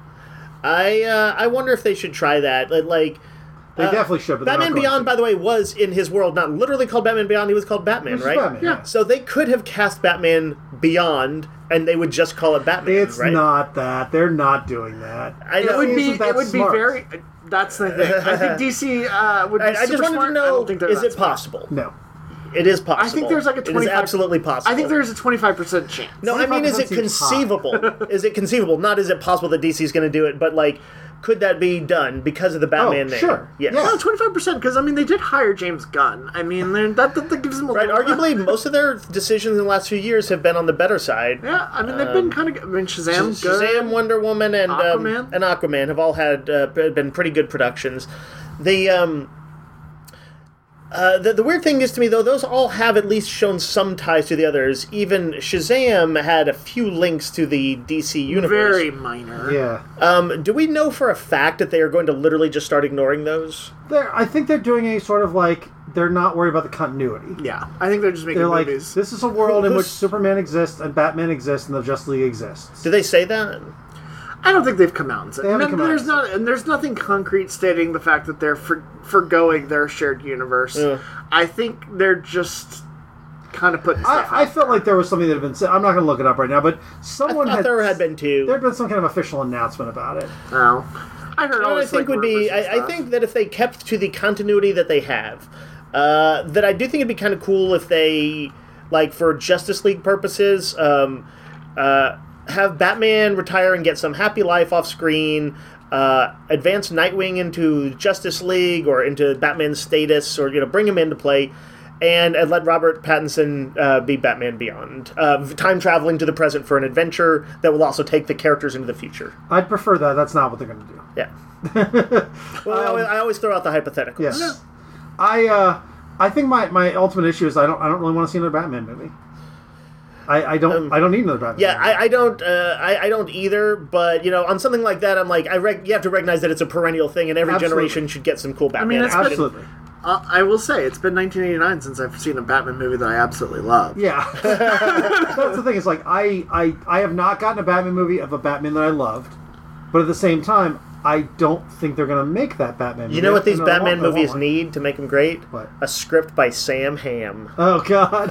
I uh, I wonder if they should try that. Like, like They uh, definitely should. But they're Batman not going Beyond, to. by the way, was in his world not literally called Batman Beyond. He was called Batman, Which is right? Batman, Yeah. So they could have cast Batman Beyond, and they would just call it Batman. It's right? not that. They're not doing that. I It know. would be. Isn't that It would smart? be very. That's the thing. I think D C uh, would be I, I super just wanted smart. to I know: don't think they're is that it smart. possible? No. It is possible. I think there's like a It is twenty-five. absolutely possible. I think there's a twenty-five percent chance. No, I mean, is it twenty-five percent seems high. conceivable? Is it conceivable? Not is it possible that D C is going to do it, but like, could that be done because of the Batman Oh, name? sure. Yes. Yeah. No, twenty-five percent, because, I mean, they did hire James Gunn. I mean, they're- that, that, that gives them a Right. little... Arguably, most of their decisions in the last few years have been on the better side. Yeah, I mean, they've been kind of... I mean, Shazam, good. Shazam, Wonder Woman, and Aquaman. Um, and Aquaman have all had uh, been pretty good productions. The um, uh, the the weird thing is to me though, those all have at least shown some ties to the others. Even Shazam had a few links to the D C universe. Very minor. Yeah. Um, do we know for a fact that they are going to literally just start ignoring those? They're, I think they're doing a sort of like they're not worried about the continuity. Yeah, I think they're just making They're like, movies. this is a world in Who's- which Superman exists and Batman exists and the Justice League exists. Do they say that? I don't think they've come out and said. They haven't and come out there's and not, and there's nothing concrete stating the fact that they're for, forgoing their shared universe. Yeah. I think they're just kind of putting stuff I, I out. felt like there was something that had been said. I'm not going to look it up right now, but I someone thought had there had been two. there had been some kind of official announcement about it. No. I heard You know all what I this, think like, would be. rumors and I, I stuff. think that if they kept to the continuity that they have, uh, that I do think it'd be kind of cool if they, like for Justice League purposes, um, uh, have Batman retire and get some happy life off screen. Uh, advance Nightwing into Justice League or into Batman's status, or you know, bring him into play. And, and let Robert Pattinson uh, be Batman Beyond. Uh, time traveling to the present for an adventure that will also take the characters into the future. I'd prefer that. That's not what they're going to do. Yeah. Well, I, always, I always throw out the hypotheticals. Yes. I uh, I think my, my ultimate issue is I don't I don't really want to see another Batman movie. I, I don't Um, I don't need another Batman. Yeah, movie. I, I don't. Uh, I, I don't either. But you know, on something like that, I'm like, I rec- you have to recognize that it's a perennial thing, and every Absolutely. generation should get some cool Batman. mean, it's action. absolutely. Uh, I will say, it's been nineteen eighty-nine since I've seen a Batman movie that I absolutely love. Yeah. That's the thing. It's like I, I I have not gotten a Batman movie of a Batman that I loved. But at the same time, I don't think they're going to make that Batman movie. You know what these And I Batman want- I want movies one. need to make them great? What? A script by Sam Hamm. Oh, God.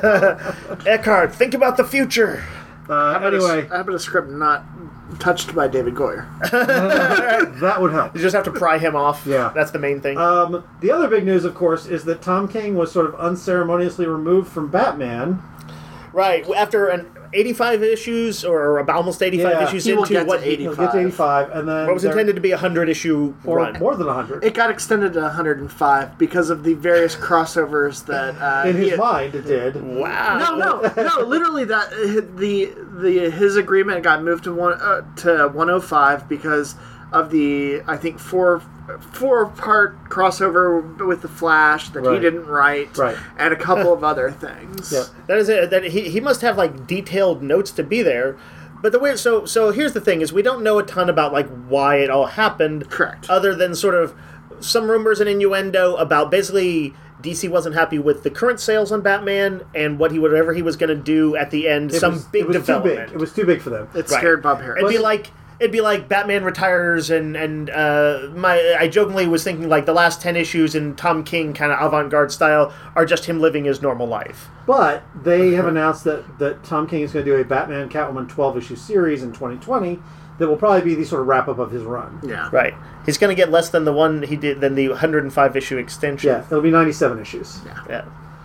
Eckhart, think about the future. Uh, How about a- anyway, how about a script not touched by David Goyer? that would help. You just have to pry him off. Yeah. That's the main thing. Um, the other big news, of course, is that Tom King was sort of unceremoniously removed from Batman. right. After an eighty-five issues, or about almost eighty-five Yeah. issues He will into get to what, eighty. He'll get to eighty-five, and then what was there- intended to be a hundred-issue or run. more than one hundred. It got extended to one hundred five because of the various crossovers that uh, In he his had- mind, it did. Wow. No, no, no. Literally, that the the his agreement got moved to one uh, to one oh five because of the I think four four part crossover with the Flash that he Right. didn't write, Right. and a couple of other things. Yep. That is it. That he, he must have like detailed notes to be there. But the way so so here's the thing is we don't know a ton about like why it all happened. Correct. Other than sort of some rumors and innuendo about basically D C wasn't happy with the current sales on Batman and what he whatever he was going to do at the end. It some was, big it was development. Too big. It was too big for them. It Right. scared Bob Harris. It'd be like it'd be like Batman retires and and uh, my I jokingly was thinking like the last ten issues in Tom King kind of avant-garde style are just him living his normal life. But they have announced that, that Tom King is going to do a Batman Catwoman twelve-issue series in twenty twenty that will probably be the sort of wrap-up of his run. yeah. Right. He's going to get less than the one he did than the one hundred five issue extension. Yeah, it'll be ninety-seven issues. Yeah.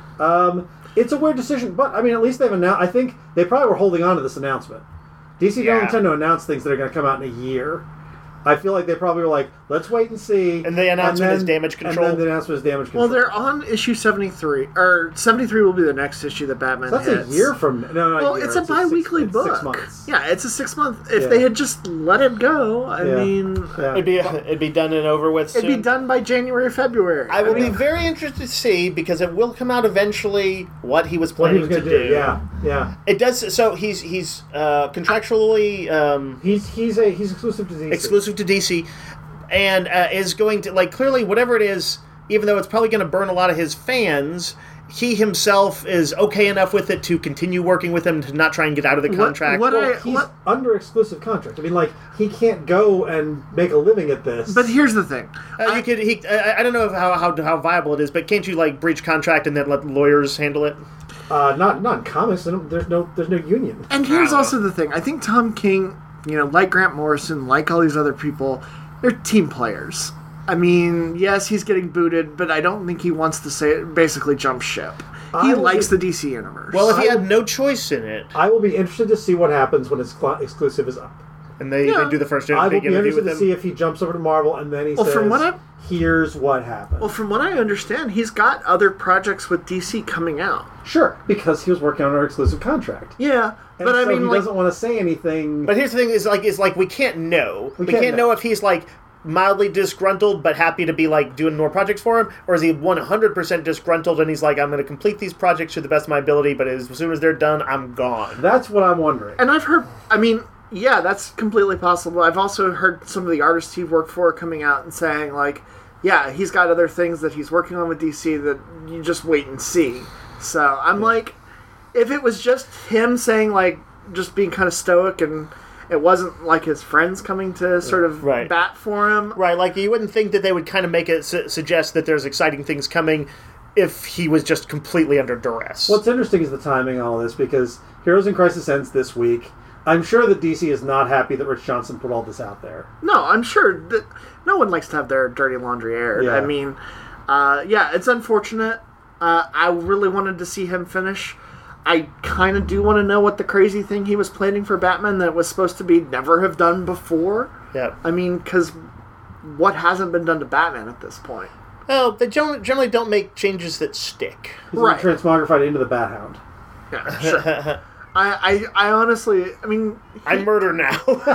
Um, it's a weird decision, but I mean, at least they've announced. I think they probably were holding on to this announcement. D C Yeah. don't tend to announce things that are going to come out in a year. I feel like they probably were like, let's wait and see. And the announcement is damage control? And then the announcement is damage control. Well, they're on issue seventy-three, or seventy-three will be the next issue that Batman So that's hits. a year from no, not Well, a year. it's a bi-weekly six, book. It's six months. Yeah, it's a six month. If Yeah. they had just let it go, I Yeah. mean, Yeah. It'd be it'd be done and over with it'd soon. be done by January, February. I would mean, be very interested to see because it will come out eventually what he was What he planning was going to to do. do? Yeah, yeah. It does. So he's he's uh, contractually um, He's he's a he's exclusive to D C. exclusive to D C, and uh, is going to like clearly whatever it is. Even though it's probably going to burn a lot of his fans, he himself is okay enough with it to continue working with him to not try and get out of the What- contract. what Well, I- he's what- under exclusive contract. I mean, like he can't go and make a living at this. but here's the thing. Uh, I- you could. He, I, I don't know how, how how viable it is, but can't you like breach contract and then let lawyers handle it? uh, not not in comics. There's no there's no union. And here's I don't also the thing. I think Tom King, you know, like Grant Morrison, like all these other people, they're team players. I mean, yes, he's getting booted, but I don't think he wants to say basically jump ship. He I will likes be- the D C universe. Well, if he I- had no choice in it, I will be interested to see what happens when his cl- exclusive is up. and they, Yeah. they do the first I will big be interview interested with to him. see if he jumps over to Marvel and then he Well, says, from what I- "Here's what happened." well, from what I understand, he's got other projects with D C coming out. Sure, because he was working on our exclusive contract. Yeah, And but I so mean, he like, doesn't want to say anything. But here's the thing: is like is like we can't know. We, can't can't, know. know. if he's like mildly disgruntled but happy to be like doing more projects for him, or is he one hundred percent disgruntled and he's like, I'm going to complete these projects to the best of my ability, but as soon as they're done, I'm gone. That's what I'm wondering. and I've heard. I mean, yeah, that's completely possible. I've also heard some of the artists he worked for coming out and saying like, yeah, he's got other things that he's working on with D C that you just wait and see. So I'm like, if it was just him saying like, just being kind of stoic and it wasn't like his friends coming to sort of Right. bat for him. Right? Like you wouldn't think that they would kind of make it su- suggest that there's exciting things coming if he was just completely under duress. What's interesting is the timing of all this because Heroes in Crisis ends this week. I'm sure that D C is not happy that Rich Johnson put all this out there. No, I'm sure that no one likes to have their dirty laundry aired. Yeah. I mean, uh, yeah, it's unfortunate. Uh, I really wanted to see him finish. I kind of do want to know what the crazy thing he was planning for Batman that was supposed to be never have done before. yeah. I mean, because what hasn't been done to Batman at this point? Well, they gen- generally don't make changes that stick. He's Right. been transmogrified into the Bat Hound. Yeah, sure. I, I, I honestly, I mean, I murder now.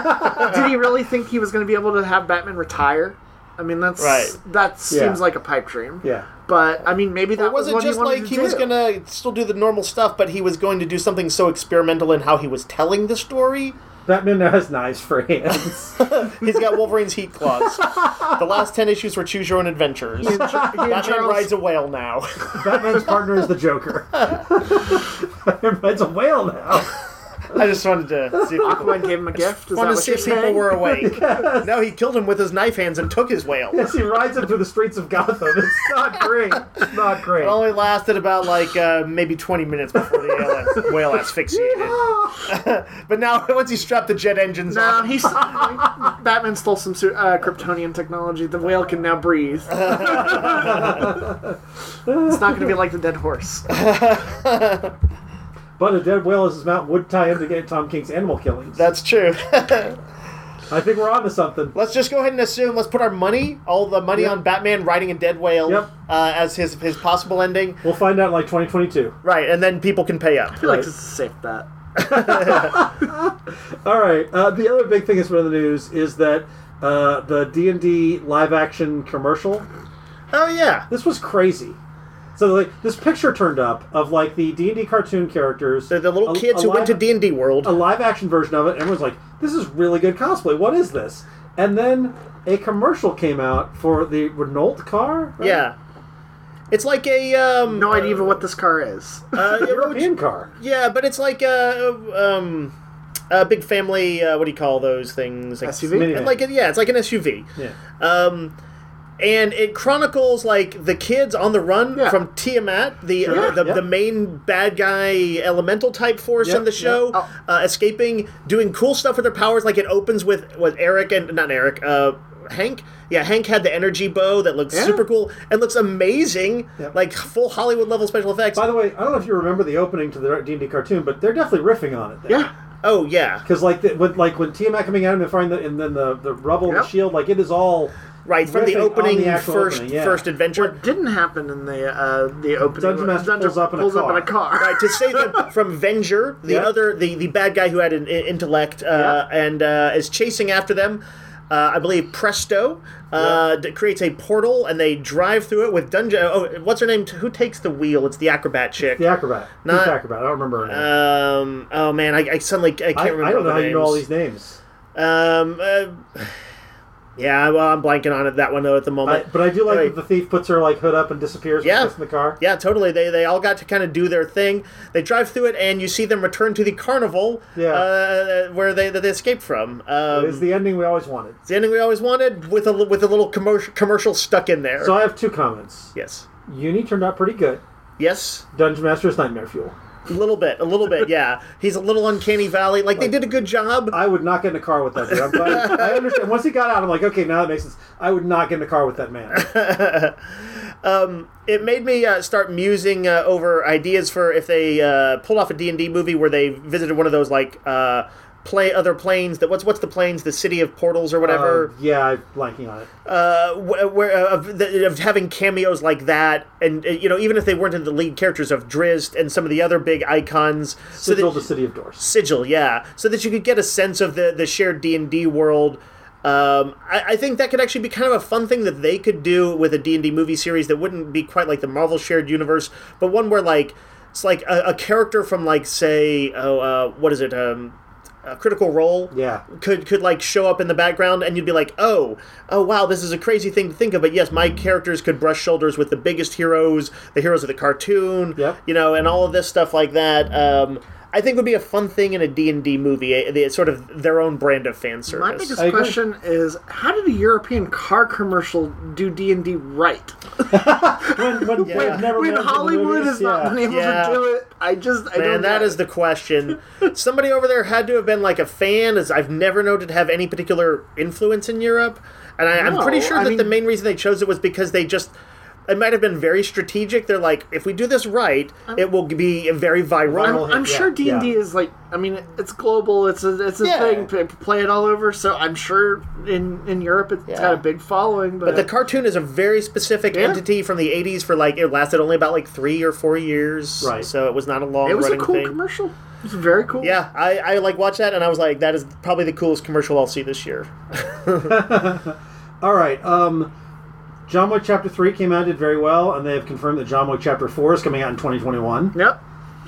did he really think he was going to be able to have Batman retire? I mean, that's Right. that seems Yeah. like a pipe dream. Yeah. But I mean, maybe that Or was was it what just he wanted like to he was do. gonna still do the normal stuff, but he was going to do something so experimental in how he was telling the story? Batman now has knives for hands. He's got Wolverine's heat claws. The last ten issues were Choose Your Own Adventures. He and, Char- he and Batman Charles, rides a whale now. Batman's partner is the Joker. Batman rides a whale now. I just wanted to see if people, Aquaman gave him a gift. Is that wanted to what see you're if people saying? were awake. No, he killed him with his knife hands and took his whale. Yes, he rides him through the streets of Gotham. It's not great. It's not great. It only lasted about like uh, maybe twenty minutes before the whale, whale asphyxiated. But now, once he strapped the jet engines No, on, he's Batman stole some su- uh, Kryptonian technology. The whale can now breathe. It's not going to be like the dead horse. But a dead whale as his mount would tie him to get Tom King's animal killings. that's true. I think we're on to something. Let's just go ahead and assume. Let's put our money, all the money Yep. on Batman riding a dead whale, Yep. uh, as his his possible ending. We'll find out in like twenty twenty-two. Right, and then people can pay up. I feel like Right. this is a safe bet. All right. Uh, the other big thing that's been in the news is that uh, the D and D live-action commercial. Oh yeah, This was crazy. So like this picture turned up of like the D and D cartoon characters, the, the little a- kids a who went to live- D and D World. a live action version of it. And everyone's like, "This is really good cosplay. What is this?" And then a commercial came out for the Renault car. Right? Yeah, it's like a um, No idea even what this car is. uh, yeah, what would you- European car. yeah, but it's like a um, a big family. Uh, what do you call those things? Like, S U V? Minivan. Like a, yeah, it's like an S U V. Yeah. Um, and it chronicles like the kids on the run Yeah. from Tiamat, the Sure. uh, the, Yeah. the main bad guy elemental type force Yep, in the show, yep. uh, escaping, doing cool stuff with their powers. Like it opens with with Eric and not Eric, uh, Hank. Yeah, Hank had the energy bow that looks Yeah. super cool and looks amazing, Yep. like full Hollywood level special effects. By the way, I don't know if you remember the opening to the D and D cartoon, but they're definitely riffing on it. There. Yeah. Oh yeah, Because like the, when like when Tiamat coming at him and find the and then the, the rubble and Yep. the shield, like it is all right from the riffing on opening the actual first opening, yeah. first adventure. What didn't happen in the uh, the opening? Dungeon Master pulls up in a pulls car. up in a car. Right, to save him from Venger, the Yep. other, the, the bad guy who had an i- intellect, uh, and uh, is chasing after them. Uh, I believe Presto uh, d- creates a portal, and they drive through it with Dungeon. Oh, what's her name? Who takes the wheel? It's the acrobat chick. the acrobat. Not- Who's acrobat? I don't remember her name. Um. Oh man, I, I suddenly I can't I, remember. I don't know the how you know all names. these names. Um. Uh, yeah, well, I'm blanking on it that one though at the I, moment. but I do like Anyway. that the thief puts her like hood up and disappears Yeah. when she gets in the car. Yeah, totally. They they all got to kind of do their thing. They drive through it, and you see them return to the carnival, Yeah. uh, where they that they escaped from. Um, It's the ending we always wanted. It's the ending we always wanted, with a li- with a little commercial commercial stuck in there. So I have two comments. yes, Uni turned out pretty good. yes, Dungeon Master is nightmare fuel. a little bit, a little bit. Yeah, he's a little uncanny valley. Like they did a good job. I would not get in a car with that dude. I'm glad, I understand. Once he got out, I'm like, okay, now that makes sense. I would not get in a car with that man. Um, it made me uh, start musing uh, over ideas for if they uh, pulled off a D and D movie where they visited one of those like uh, play other planes. That what's what's the planes? The city of portals or whatever. Uh, yeah, I'm blanking on it. uh, wh- where uh, of, the, of having cameos like that, and uh, you know, even if they weren't in the lead characters of Drizzt and some of the other big icons, so Sigil, that the City of Doors. Sigil, yeah, so that you could get a sense of the the shared D and D world. Um, I, I think that could actually be kind of a fun thing that they could do with a D and D movie series that wouldn't be quite like the Marvel shared universe, but one where like it's like a, a character from like say, oh, uh, what is it? Um, a Critical Role. Yeah. Could could like show up in the background, and you'd be like, oh, oh wow, this is a crazy thing to think of. But yes, my characters could brush shoulders with the biggest heroes, the heroes of the cartoon, Yep. you know, and all of this stuff like that. Um, I think would be a fun thing in a D and D movie, a, a, sort of their own brand of fan service. My biggest I agree. question is, how did a European car commercial do D and D right? When, when Yeah. we've never When been to the Hollywood movies, has not yeah. been able Yeah. to do it, I just I Man, don't that get is it. the question. Somebody over there had to have been like a fan, as I've never noted to have any particular influence in Europe. And I, I'm No, pretty sure I that mean- the main reason they chose it was because they just. It might have been very strategic. They're like, if we do this right, it will be very viral. I'm, Viral I'm hit, sure yeah, D and D yeah. is like, I mean, it's global. It's a it's a Yeah. thing. P- Play it all over. So I'm sure in in Europe it's Yeah. got a big following. But, But the cartoon is a very specific Yeah. entity from the eighties. For like, it lasted only about like three or four years. Right. So it was not a long it was a running cool thing. commercial. It was very cool. Yeah, I, I like watched that and I was like, that is probably the coolest commercial I'll see this year. All right. Um, John Wick Chapter three came out, did very well, and they have confirmed that John Wick Chapter four is coming out in twenty twenty-one. Yep.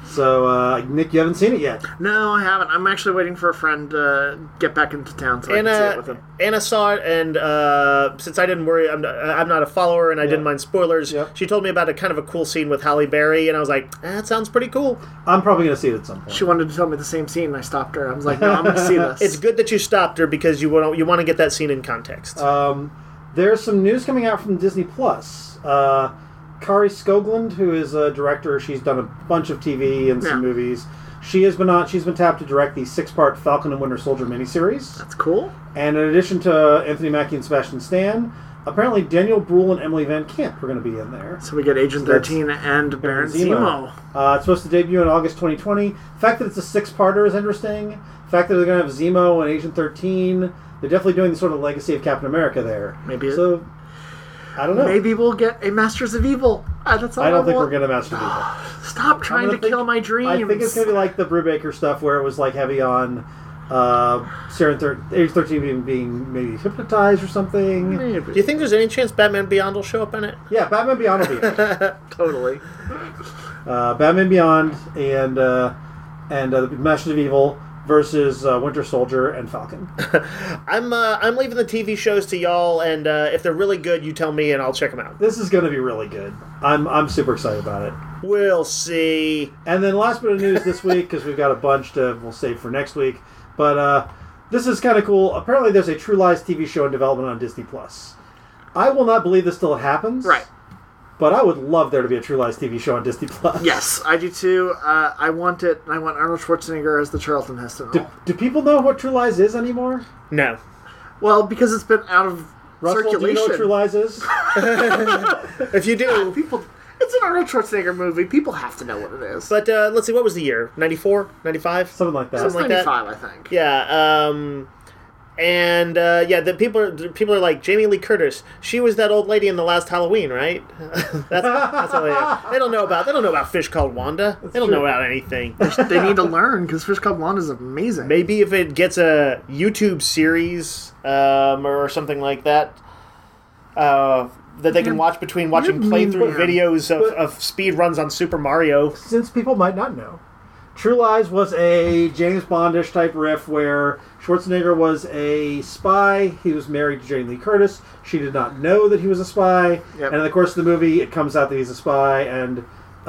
So, uh, Nick, you haven't seen it yet. No, I haven't. I'm actually waiting for a friend to get back into town so Anna, I can see it with him. Anna saw it, and uh, since I didn't worry, I'm not, I'm not a follower, and I Yeah. didn't mind spoilers. Yep. She told me about a kind of a cool scene with Halle Berry, and I was like, eh, "That sounds pretty cool." I'm probably going to see it at some point. She wanted to tell me the same scene, and I stopped her. I was like, no, I'm going to see this. It's good that you stopped her because you want you want to get that scene in context. Um, there's some news coming out from Disney Plus. Uh, Kari Skogland, who is a director, she's done a bunch of T V and some Yeah. movies. She has been on. She's been tapped to direct the six-part Falcon and Winter Soldier miniseries. That's cool. And in addition to Anthony Mackie and Sebastian Stan, apparently Daniel Bruhl and Emily Van Camp are going to be in there. So we get Agent So that's thirteen and Baron Zemo. Zemo. Uh, it's supposed to debut in August twenty twenty. The fact that it's a six-parter is interesting. The fact that they're going to have Zemo and Agent thirteen. They're definitely doing the sort of legacy of Captain America there. Maybe it- So, I don't know. Maybe we'll get a Masters of Evil. Ah, that's all I don't I think want. we're going to Master of Evil. Stop trying I'm to gonna think- kill my dreams. I think it's going to be like the Brubaker stuff where it was like heavy on uh, Sarah thir- Age thirteen being, being maybe hypnotized or something. Maybe. Do you think there's any chance Batman Beyond will show up in it? Yeah, Batman Beyond will be in. Totally. uh, Batman Beyond and uh, and uh, the Masters of Evil versus uh, Winter Soldier and Falcon. I'm uh, I'm leaving the T V shows to y'all, and uh, if they're really good, you tell me, and I'll check them out. This is going to be really good. I'm I'm super excited about it. We'll see. And then last bit of news this week, because we've got a bunch to we'll save for next week. But uh, this is kind of cool. Apparently, there's a True Lies T V show in development on Disney Plus. I will not believe this till it happens. Right. But I would love there to be a True Lies T V show on Disney Plus. Yes, I do too. Uh, I want it. I want Arnold Schwarzenegger as the Charlton Heston Do, role. do people know what True Lies is anymore? No. Well, because it's been out of Russell, do you circulation. know what True Lies is? If you do, People, it's an Arnold Schwarzenegger movie. People have to know what it is. but uh, let's see, what was the year? ninety-four? ninety-five? Something like that. it's something like that. ninety-five, I think. Yeah, um... And, uh, yeah, the people are, people are like, Jamie Lee Curtis, she was that old lady in the last Halloween, right? that's that's all they have. They don't know about, they don't know about Fish Called Wanda. They don't true. know about anything. They need to learn because Fish Called Wanda is amazing. Maybe if it gets a YouTube series um, or something like that, uh, that they can watch between watching You're mean to playthrough him. videos of, But- of speed runs on Super Mario. Since people might not know, True Lies was a James Bondish type riff where Schwarzenegger was a spy. He was married to Jane Lee Curtis. She did not know that he was a spy. Yep. And in the course of the movie, it comes out that he's a spy, and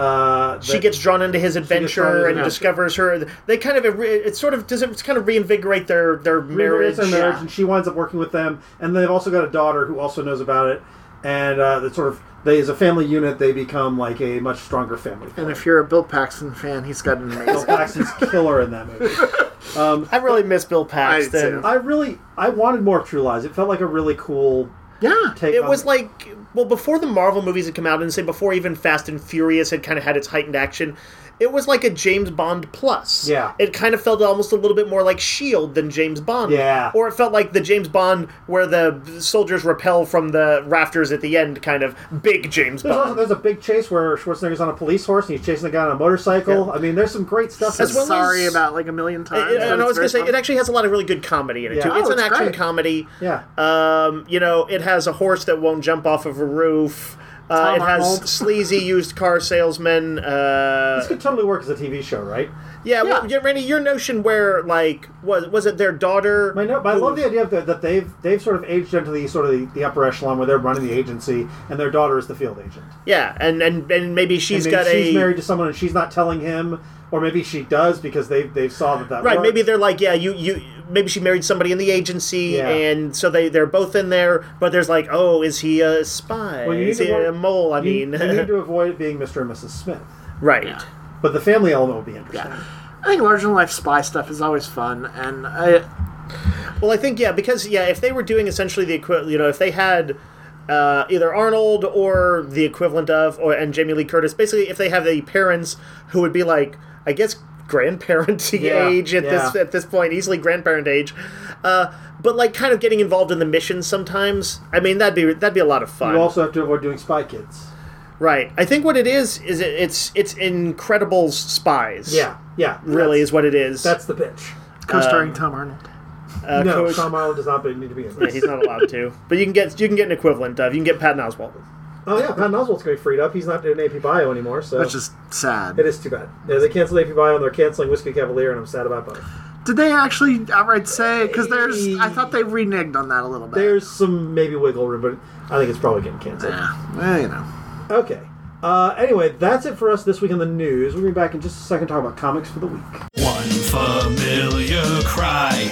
uh, She that- gets drawn into his drawn into adventure his and adventure. discovers her. They kind of it sort of does it it's kind of reinvigorate their their marriage. marriage, their marriage, yeah. and she winds up working with them. And they've also got a daughter who also knows about it. And uh, that sort of they, as a family unit, they become like a much stronger family. And if you're a Bill Paxton fan, he's got an Bill amazing. Paxton's killer in that movie. Um, I really miss Bill Paxton. too. I really, I wanted more of True Lies. It felt like a really cool Yeah. take. It on- was like, well, before the Marvel movies had come out, and say before even Fast and Furious had kind of had its heightened action, it was like a James Bond plus. Yeah. It kind of felt almost a little bit more like S H I E L D than James Bond. Yeah. Or it felt like the James Bond where the soldiers rappel from the rafters at the end, kind of big James There's also Bond. there's a big chase where Schwarzenegger's on a police horse and he's chasing a guy on a motorcycle. Yeah. I mean, there's some great stuff. As in well this. Sorry as- about like a million times. It- and but I was it's going to say, very it fun. actually has a lot of really good comedy in it, Yeah. too. It's Oh, an it's action great. comedy. Yeah. Um, you know, it has a horse that won't jump off of a roof. Uh, Tom it has Arnold. sleazy used car salesmen. Uh, This could totally work as a T V show, right? yeah, well, Yeah. yeah, Randy, your notion where, like, was was it their daughter? I know, but I who- love the idea of the, that they've they've sort of aged into the sort of the, the upper echelon where they're running the agency, and their daughter is the field agent. Yeah, and, and, and maybe she's and maybe got she's a... married to someone and she's not telling him, or maybe she does because they they saw that that Right, worked. maybe they're like, yeah, you, you maybe she married somebody in the agency, Yeah. and so they, they're both in there, but there's like, oh, is he a spy? Well, you need is to he work- a mole? I you, mean... you need to avoid it being Mister and Missus Smith, right. Yeah. but the family element will be interesting. Yeah. I think larger than life spy stuff is always fun, and I, Well, I think, yeah, because, yeah, if they were doing essentially the equivalent, you know, if they had uh, either Arnold or the equivalent of, or and Jamie Lee Curtis, basically if they have the parents who would be like, I guess, grandparent Yeah, age at this yeah. at this point, easily grandparent age, uh, but like kind of getting involved in the mission sometimes. I mean, that'd be that'd be a lot of fun. You also have to avoid doing Spy Kids. Right. I think what it is is it, it's it's Incredibles spies. Yeah, yeah, Really that's, is what it is. that's the pitch. co-starring Tom Arnold. uh, no, Coach- Tom Arnold does not need to be in Yeah, this. he's not allowed to. But you can get you can get an equivalent of. You can get Patton Oswalt. Oh yeah, Patton Oswalt's going to be freed up. He's not doing A P Bio anymore, so Which is sad. it is too bad. Yeah, they canceled A P Bio and they're canceling Whiskey Cavalier, and I'm sad about both. Did they actually outright say? Because there's, I thought they reneged on that a little bit. There's some maybe wiggle room, but I think it's probably getting canceled. Yeah, well, you know. Okay. Uh, anyway, that's it for us this week in the news. We'll be back in just a second to talk about comics for the week. One familiar cry.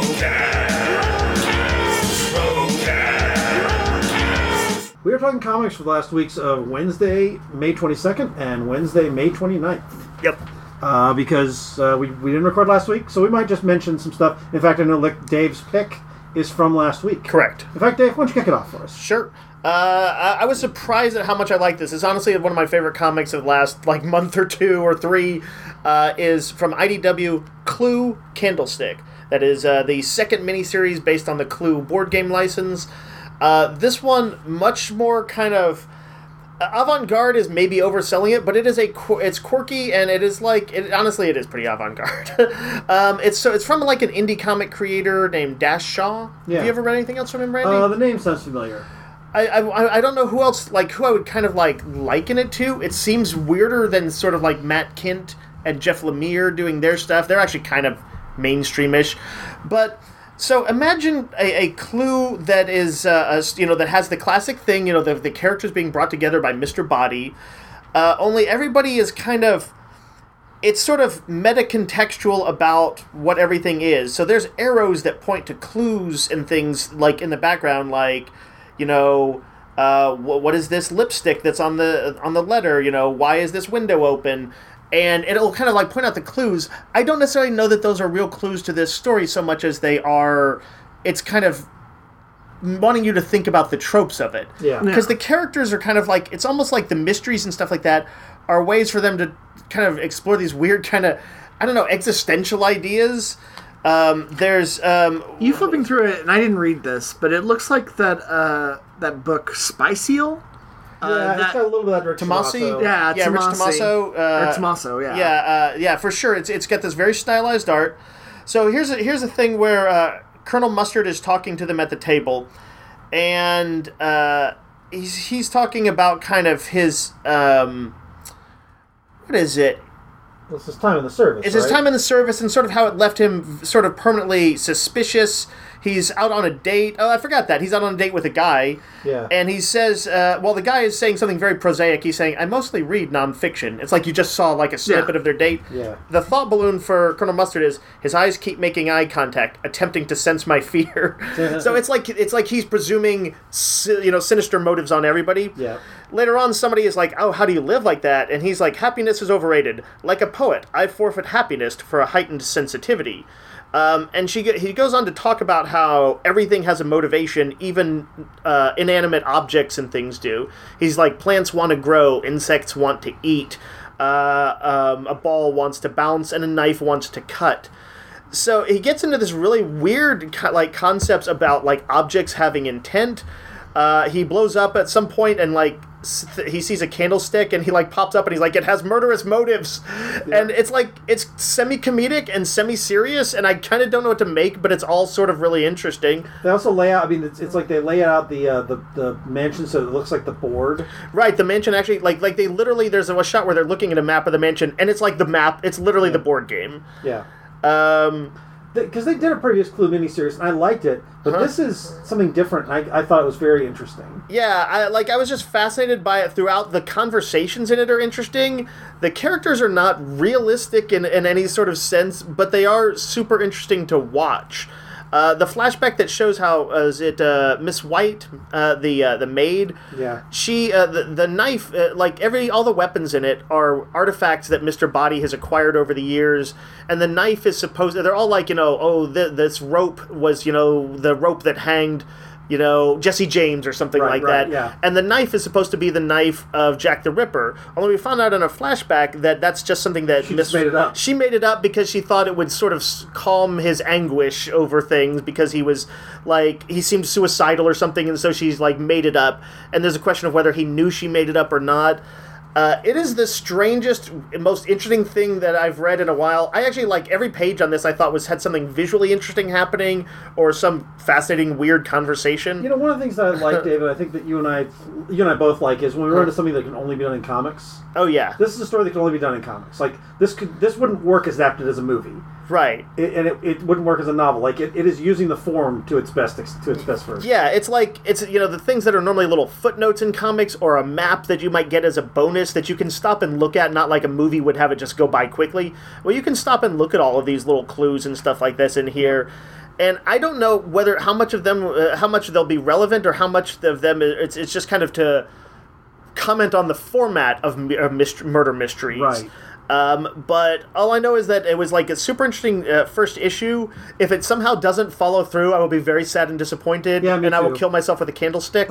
We are talking comics for the last weeks of Wednesday, May twenty-second, and Wednesday, May twenty-ninth. Yep. Uh, because uh, we, we didn't record last week, so we might just mention some stuff. In fact, I know like, Dave's pick is from last week. Correct. In fact, Dave, why don't you kick it off for us? Sure. Uh, I, I was surprised at how much I like this. It's honestly one of my favorite comics of the last like month or two or three. Uh, is from I D W Clue Candlestick. That is uh, the second miniseries based on the Clue board game license. Uh, this one much more kind of avant-garde is maybe overselling it, but it is a it's quirky and it is like it, honestly it is pretty avant-garde. um, it's so it's from like an indie comic creator named Dash Shaw. Yeah. Have you ever read anything else from him, Randy? Uh, the name sounds familiar. I, I I don't know who else like who I would kind of like liken it to. It seems weirder than sort of like Matt Kint and Jeff Lemire doing their stuff. They're actually kind of mainstreamish, but. So imagine a, a Clue that is, uh, a, you know, that has the classic thing, you know, the, the characters being brought together by Mister Body, uh, only everybody is kind of, it's sort of meta-contextual about what everything is. So there's arrows that point to clues and things, like, in the background, like, you know, uh, wh- what is this lipstick that's on the on the letter, you know, why is this window open? And it'll kind of like point out the clues. I don't necessarily know that those are real clues to this story so much as they are, it's kind of wanting you to think about the tropes of it. Yeah. Because Yeah. the characters are kind of like, it's almost like the mysteries and stuff like that are ways for them to kind of explore these weird kind of, I don't know, existential ideas. Um, there's... Um, You flipping through it, and I didn't read this, but it looks like that uh, that book Spy Seal. Yeah, Uh, it's that- got a little bit of that Rich Tomasi? Tommaso. yeah, yeah, Rich Tomasi. Tommaso. Uh, or Tommaso, yeah. Yeah, uh, yeah, for sure. It's it's got this very stylized art. So here's a, here's a thing where uh, Colonel Mustard is talking to them at the table, and uh, he's he's talking about kind of his um, what is it? It's his time in the service, It's his right? time in the service and sort of how it left him sort of permanently suspicious. He's out on a date. Oh, I forgot that. He's out on a date with a guy. Yeah. And he says, uh, well, the guy is saying something very prosaic. He's saying, I mostly read nonfiction. It's like you just saw like a snippet Yeah. of their date. Yeah. The thought balloon for Colonel Mustard is, his eyes keep making eye contact, attempting to sense my fear. So it's like it's like he's presuming, si- you know, sinister motives on everybody. Yeah. Later on, somebody is like, oh, how do you live like that? And he's like, happiness is overrated. Like a poet, I forfeit happiness for a heightened sensitivity. Um, and she he goes on to talk about how everything has a motivation, even uh, inanimate objects and things do. He's like, plants want to grow, insects want to eat, uh, um, a ball wants to bounce, and a knife wants to cut. So he gets into this really weird co- like concepts about like objects having intent. Uh, he blows up at some point and like s- he sees a candlestick and he like pops up and he's like, it has murderous motives. And it's like it's semi-comedic and semi-serious, and I kind of don't know what to make, but it's all sort of really interesting. They also lay out. I mean, it's, it's like they lay out the uh, the the mansion so it looks like the board. Right, the mansion actually like like they literally there's a shot where they're looking at a map of the mansion and it's like the map. It's literally the board game. Yeah. Um, Because they did a previous Clue miniseries, and I liked it, but Uh-huh. this is something different. And I, I thought it was very interesting. Yeah, I, like I was just fascinated by it throughout. The conversations in it are interesting. The characters are not realistic in, in any sort of sense, but they are super interesting to watch. Uh, the flashback that shows how uh, is it uh, Miss White, uh, the uh, the maid. Yeah. She uh, the the knife, uh, like every all the weapons in it are artifacts that Mister Body has acquired over the years, and the knife is supposed. They're all like, you know, oh, th- this rope was, you know, the rope that hanged, you know, Jesse James or something Right, like right, that. yeah. And the knife is supposed to be the knife of Jack the Ripper. Only we found out in a flashback that that's just something that She just made it up. She made it up because she thought it would sort of s- calm his anguish over things because he was like he seemed suicidal or something, and so she's like made it up. And there's a question of whether he knew she made it up or not. Uh, it is the strangest, most interesting thing that I've read in a while. I actually like every page on this. I thought was had something visually interesting happening or some fascinating, weird conversation. You know, one of the things that I like, David, I think that you and I you and I both like is when we run into something that can only be done in comics. Oh yeah, This is a story that can only be done in comics. Like this could this wouldn't work as adapted as a movie, right. it, and it, it wouldn't work as a novel. Like it, it is using the form to its best ex- to its best version. Yeah, it's like it's you know the things that are normally little footnotes in comics or a map that you might get as a bonus that you can stop and look at, not like a movie would have it just go by quickly. Well, you can stop and look at all of these little clues and stuff like this in here. And I don't know whether how much of them, uh, how much they'll be relevant, or how much of them it's it's just kind of to comment on the format of, of myst- murder mysteries. Right. Um, but all I know is that it was like a super interesting uh, first issue. If it somehow doesn't follow through, I will be very sad and disappointed, Yeah, me and I will too. kill myself with a candlestick.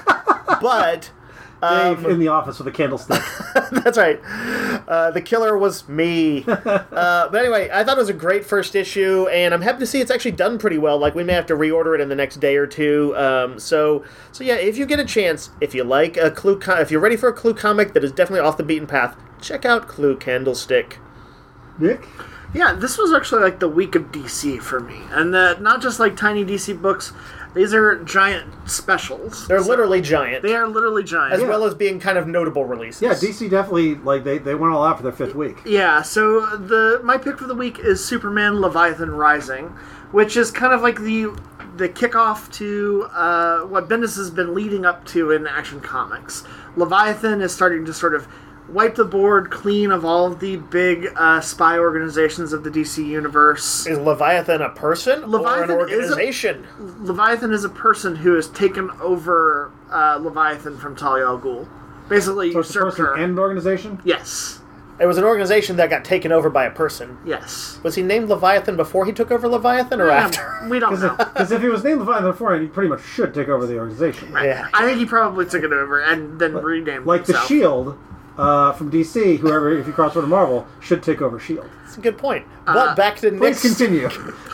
But Dave um, in the office with a candlestick. that's right. Uh, the killer was me. Uh, but anyway, I thought it was a great first issue, and I'm happy to see it's actually done pretty well. Like, we may have to reorder it in the next day or two. Um, so, so yeah, if you get a chance, if you like a Clue, com- if you're ready for a Clue comic that is definitely off the beaten path, check out Clue Candlestick. Nick? Yeah, this was actually like the week of D C for me. And uh, not just like tiny D C books, these are giant specials. They're So literally giant, They are literally giant. as Yeah. well as being kind of notable releases. Yeah, D C definitely, like, they, they went all out for their fifth week. Yeah, so the my pick for the week is Superman Leviathan Rising, which is kind of like the the kickoff to uh, what Bendis has been leading up to in Action Comics. Leviathan is starting to sort of wipe the board clean of all of the big uh, spy organizations of the D C universe. Is Leviathan a person Leviathan or an is a- organization? Leviathan is a person who has taken over uh, Leviathan from Talia al Ghul. Basically, So it's a usurped person her. and an organization? Yes. It was an organization that got taken over by a person. Yes. Was he named Leviathan before he took over Leviathan, or Yeah, after? we don't know. Because if he was named Leviathan beforehand, he pretty much should take over the organization. Yeah. I think he probably took it over and then renamed Like the himself. Shield uh, from D C, whoever, if you cross over to Marvel, should take over Shield. That's a good point. But Uh, back to Please Nick's... continue.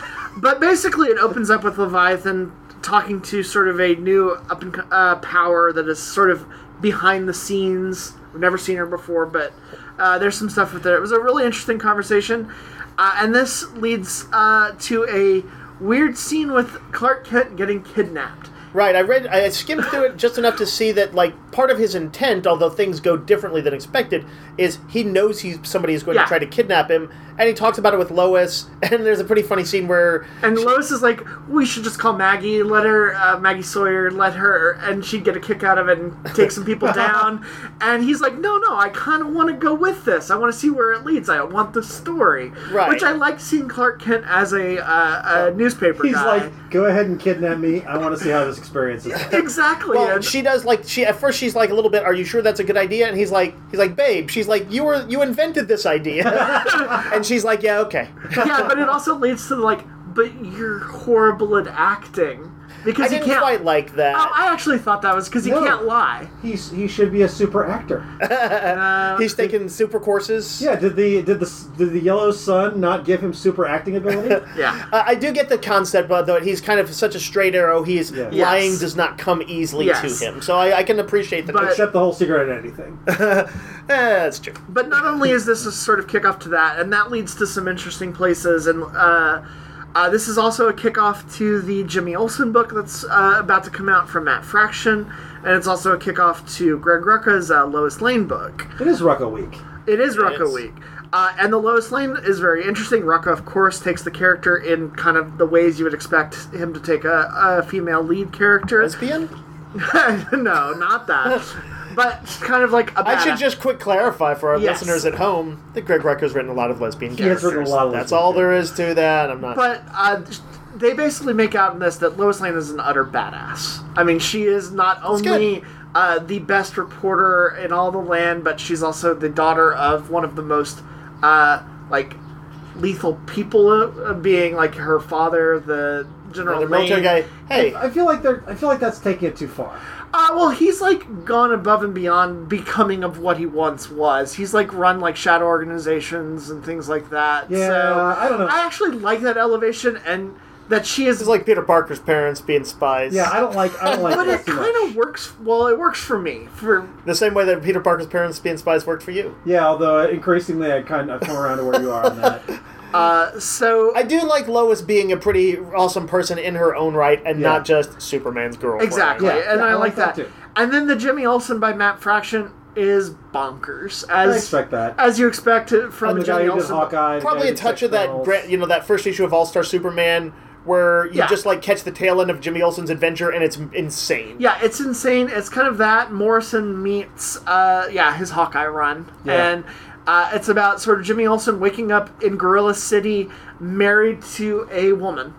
But basically, it opens up with Leviathan talking to sort of a new up and uh, power that is sort of behind the scenes. We've never seen her before, but uh, there's some stuff with it. It was a really interesting conversation, uh, and this leads uh, to a weird scene with Clark Kent getting kidnapped. Right, I read, I skimmed through it just enough to see that, like, part of his intent, although things go differently than expected, is he knows he's somebody is going Yeah. to try to kidnap him, and he talks about it with Lois, and there's a pretty funny scene where... And Lois is like, we should just call Maggie, let her, uh, Maggie Sawyer, let her, and she'd get a kick out of it and take some people down. And he's like, no, no, I kind of want to go with this. I want to see where it leads. I want the story. Right. Which I like seeing Clark Kent as a, uh, a newspaper He's guy. like, go ahead and kidnap me. I want to see how this experience is. exactly. Well, and- she does, like, she, at first she's like a little bit, are you sure that's a good idea? And he's like, he's like, babe, she's like, you were, you invented this idea. And she's like, yeah, okay. yeah, but it also leads to like, but you're horrible at acting. Because I he didn't can't. quite like that. Oh, I actually thought that was because he No. can't lie. He's he should be a super actor. Uh, He's taking super courses. Yeah, did the did the did the Yellow Sun not give him super acting ability? yeah. Uh, I do get the concept, but though he's kind of such a straight arrow, he is Yeah. lying Yes. does not come easily Yes. to him. So I, I can appreciate the. But- Except the whole secret identity thing. Eh, that's true. But not only is this a sort of kickoff to that, and that leads to some interesting places, and uh, uh, this is also a kickoff to the Jimmy Olsen book that's uh, about to come out from Matt Fraction, and it's also a kickoff to Greg Rucka's uh, Lois Lane book. It is Rucka Week. It is Rucka is. Week. Uh, and the Lois Lane is very interesting. Rucka, of course, takes the character in kind of the ways you would expect him to take a, a female lead character. Lesbian? no, not that. But kind of like a I should badass. just quick clarify for our Yes. listeners at home that Greg Rucka's written a lot of lesbian He has characters. written a lot of That's lesbian all there is to that. I'm not. But uh, they basically make out in this that Lois Lane is an utter badass. I mean, she is not only uh, the best reporter in all the land, but she's also the daughter of one of the most uh, like lethal people, uh, being like her father, the General the military Lane. guy. Hey, I feel like they're. I feel like that's taking it too far. Uh, well, he's like gone above and beyond becoming of what he once was. He's like run like shadow organizations and things like that. Yeah, so I don't know. I actually like that elevation and that she is. it's like Peter Parker's parents being spies. Yeah, I don't like. I don't like. but that it too much. kind of works. Well, it works for me. For The same way that Peter Parker's parents being spies worked for you. Yeah, although increasingly I kind of come around to where you are on that. uh, so I do like Lois being a pretty awesome person in her own right and Yeah. not just Superman's girlfriend. exactly, Yeah, and yeah, I, I like like that. that too. And then the Jimmy Olsen by Matt Fraction is bonkers. As, I expect that. As you expect it from the Jimmy guy who did Olsen. Hawkeye. Probably a touch of that, gra- you know, that first issue of All Star Superman, where you Yeah. just like catch the tail end of Jimmy Olsen's adventure, and it's insane. Yeah, it's insane. It's kind of that. Morrison meets, uh, yeah, his Hawkeye run. Yeah. And uh, it's about sort of Jimmy Olsen waking up in Gorilla City married to a woman.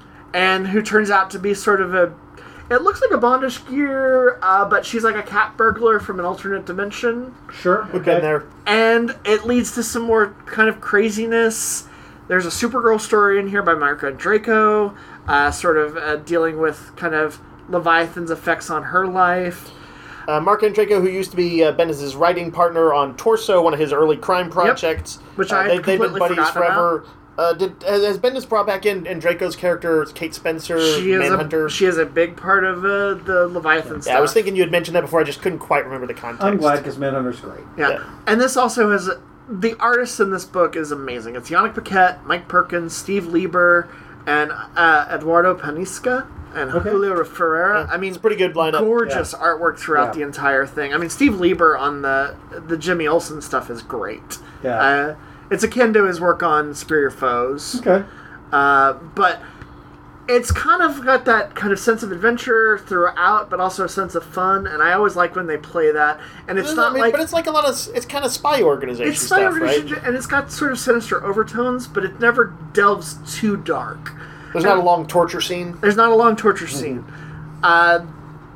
And who turns out to be sort of a... It looks like a Bondish gear, uh, but she's like a cat burglar from an alternate dimension. Sure. We've been there. And it leads to some more kind of craziness. There's a Supergirl story in here by Margaret Draco, uh, sort of uh, dealing with kind of Leviathan's effects on her life. Uh, Mark Andreyko, who used to be uh, Bendis' writing partner on Torso, one of his early crime projects. Yep. Which uh, I they, had they've been completely buddies forgotten forever. Uh, did has has Bendis brought back in Andreyko's character, Kate Spencer, She is, Manhunter? a, she is a big part of uh, the Leviathan yeah, stuff. I was thinking you had mentioned that before. I just couldn't quite remember the context. I'm glad because Manhunter's great. Yeah. Yeah. And this also has... The artist in this book is amazing. It's Yannick Paquette, Mike Perkins, Steve Lieber, and uh, Eduardo Panisca, and Okay. Julio Ferreira. Yeah, I mean, it's a pretty good lineup. gorgeous artwork throughout Yeah. the entire thing. I mean, Steve Lieber on the the Jimmy Olsen stuff is great. Yeah. Uh, it's akin to his work on Superior Foes. Okay. Uh, but it's kind of got that kind of sense of adventure throughout, but also a sense of fun. And I always like when they play that. And it's I not mean, like... but it's like a lot of... It's kind of spy organization It's spy stuff, organization, right? and it's got sort of sinister overtones, but it never delves too dark. There's not a long torture scene. There's not a long torture scene. Uh,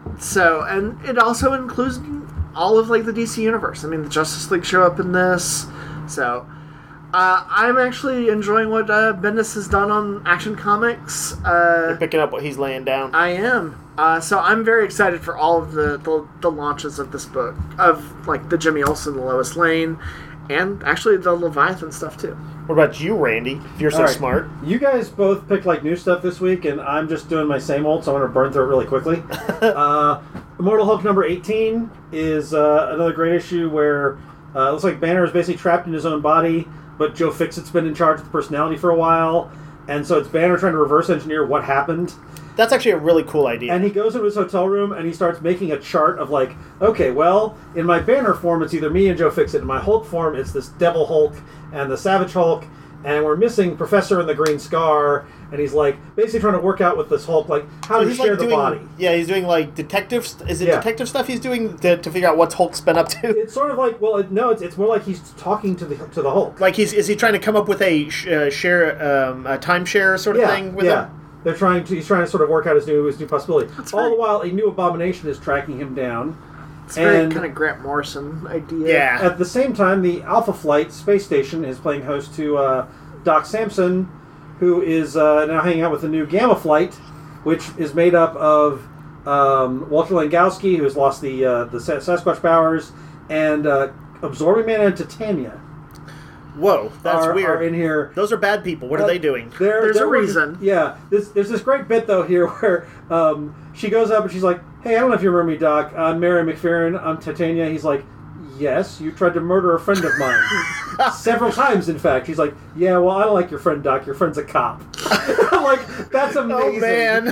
so, and it also includes all of like the D C universe. I mean, the Justice League show up in this. So, uh, I'm actually enjoying what uh, Bendis has done on Action Comics. Uh, You're picking up what he's laying down. I am. Uh, so I'm very excited for all of the, the the launches of this book, of like the Jimmy Olsen, the Lois Lane, and actually the Leviathan stuff too. What about you, Randy? If you're so All right. smart. You guys both picked like new stuff this week, and I'm just doing my same old, so I'm going to burn through it really quickly. uh, Immortal Hulk number eighteen is uh, another great issue where uh, it looks like Banner is basically trapped in his own body, but Joe Fixit's been in charge of the personality for a while, and so it's Banner trying to reverse engineer what happened. That's actually a really cool idea. And he goes into his hotel room and he starts making a chart of like, okay, well, in my Banner form, it's either me and Joe Fixit. In my Hulk form, it's this Devil Hulk and the Savage Hulk, and we're missing Professor and the Green Scar. And he's like basically trying to work out with this Hulk, like how So to he's share like the doing, body. Yeah, he's doing like detective. St- is it Yeah. detective stuff he's doing to, to figure out what's Hulk's been up to? It's sort of like, well, it, no, it's it's more like he's talking to the to the Hulk. Like he's is he trying to come up with a sh- uh, share um, a timeshare sort of yeah, thing with yeah. him? They're trying to. He's trying to sort of work out his new his new possibility. That's All right. the while, a new abomination is tracking him down. It's a very And- kind of Grant Morrison idea. Yeah. At the same time, the Alpha Flight space station is playing host to uh, Doc Samson, who is uh, now hanging out with the new Gamma Flight, which is made up of um, Walter Langowski, who has lost the uh, the Sa- Sasquatch powers, and uh, Absorbing Man and Titania. Whoa, that's are, weird. Are in here. Those are bad people. What are Uh, they doing? They're, There's they're a working- reason. Yeah, this, there's this great bit though here where um, she goes up and she's like, "Hey, I don't know if you remember me, Doc. I'm Mary McFerrin. I'm Titania." He's like, "Yes, you tried to murder a friend of mine several times. In fact." He's like, "Yeah, well, I don't like your friend, Doc. Your friend's a cop." I'm like, that's amazing. Oh man,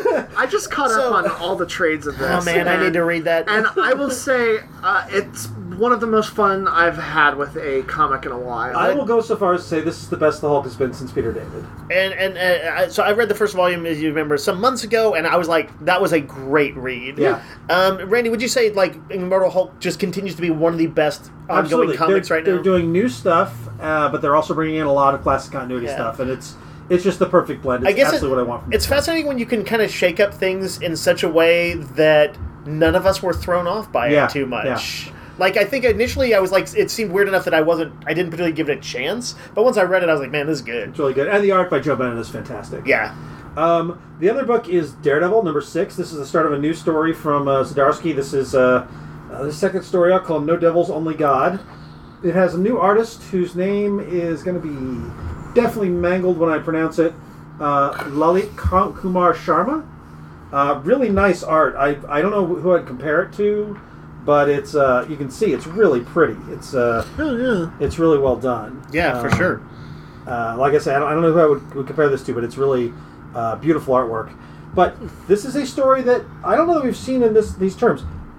I just caught So- up on all the trades of this. oh man, I and- need to read that. And I will say, uh, it's one of the most fun I've had with a comic in a while. I will go so far as to say this is the best the Hulk has been since Peter David. And and uh, I- so I read the first volume, as you remember, some months ago, and I was like, that was a great read. Yeah. Um, Randy, would you say like Immortal Hulk just continues to be one of the best ongoing Absolutely. comics they're, right they're now? doing new stuff, uh, but they're also bringing in a lot of classic continuity Yeah. stuff, and it's it's just the perfect blend. It's I guess it- absolutely what I want from It's it. fascinating when you can kind of shake up things in such a way that none of us were thrown off by Yeah, it too much. Like, I think initially I was like, it seemed weird enough that I wasn't, I didn't particularly give it a chance. But once I read it, I was like, man, this is good. It's really good, and the art by Joe Bennett is fantastic. Yeah. Um, the other book is Daredevil, number six. This is the start of a new story from uh, Zdarsky. This is uh, uh, the second story out called No Devils, Only God. It has a new artist whose name is going to be definitely mangled when I pronounce it. Uh, Lalit Kumar Sharma. Uh, really nice art. I I don't know who I'd compare it to, but it's uh, you can see it's really pretty. It's uh, Oh, yeah. it's really well done. Yeah, for Um, sure. Uh, like I said, I don't, I don't know who I would, would compare this to, but it's really uh, beautiful artwork. But this is a story that I don't know that we've seen in this these terms.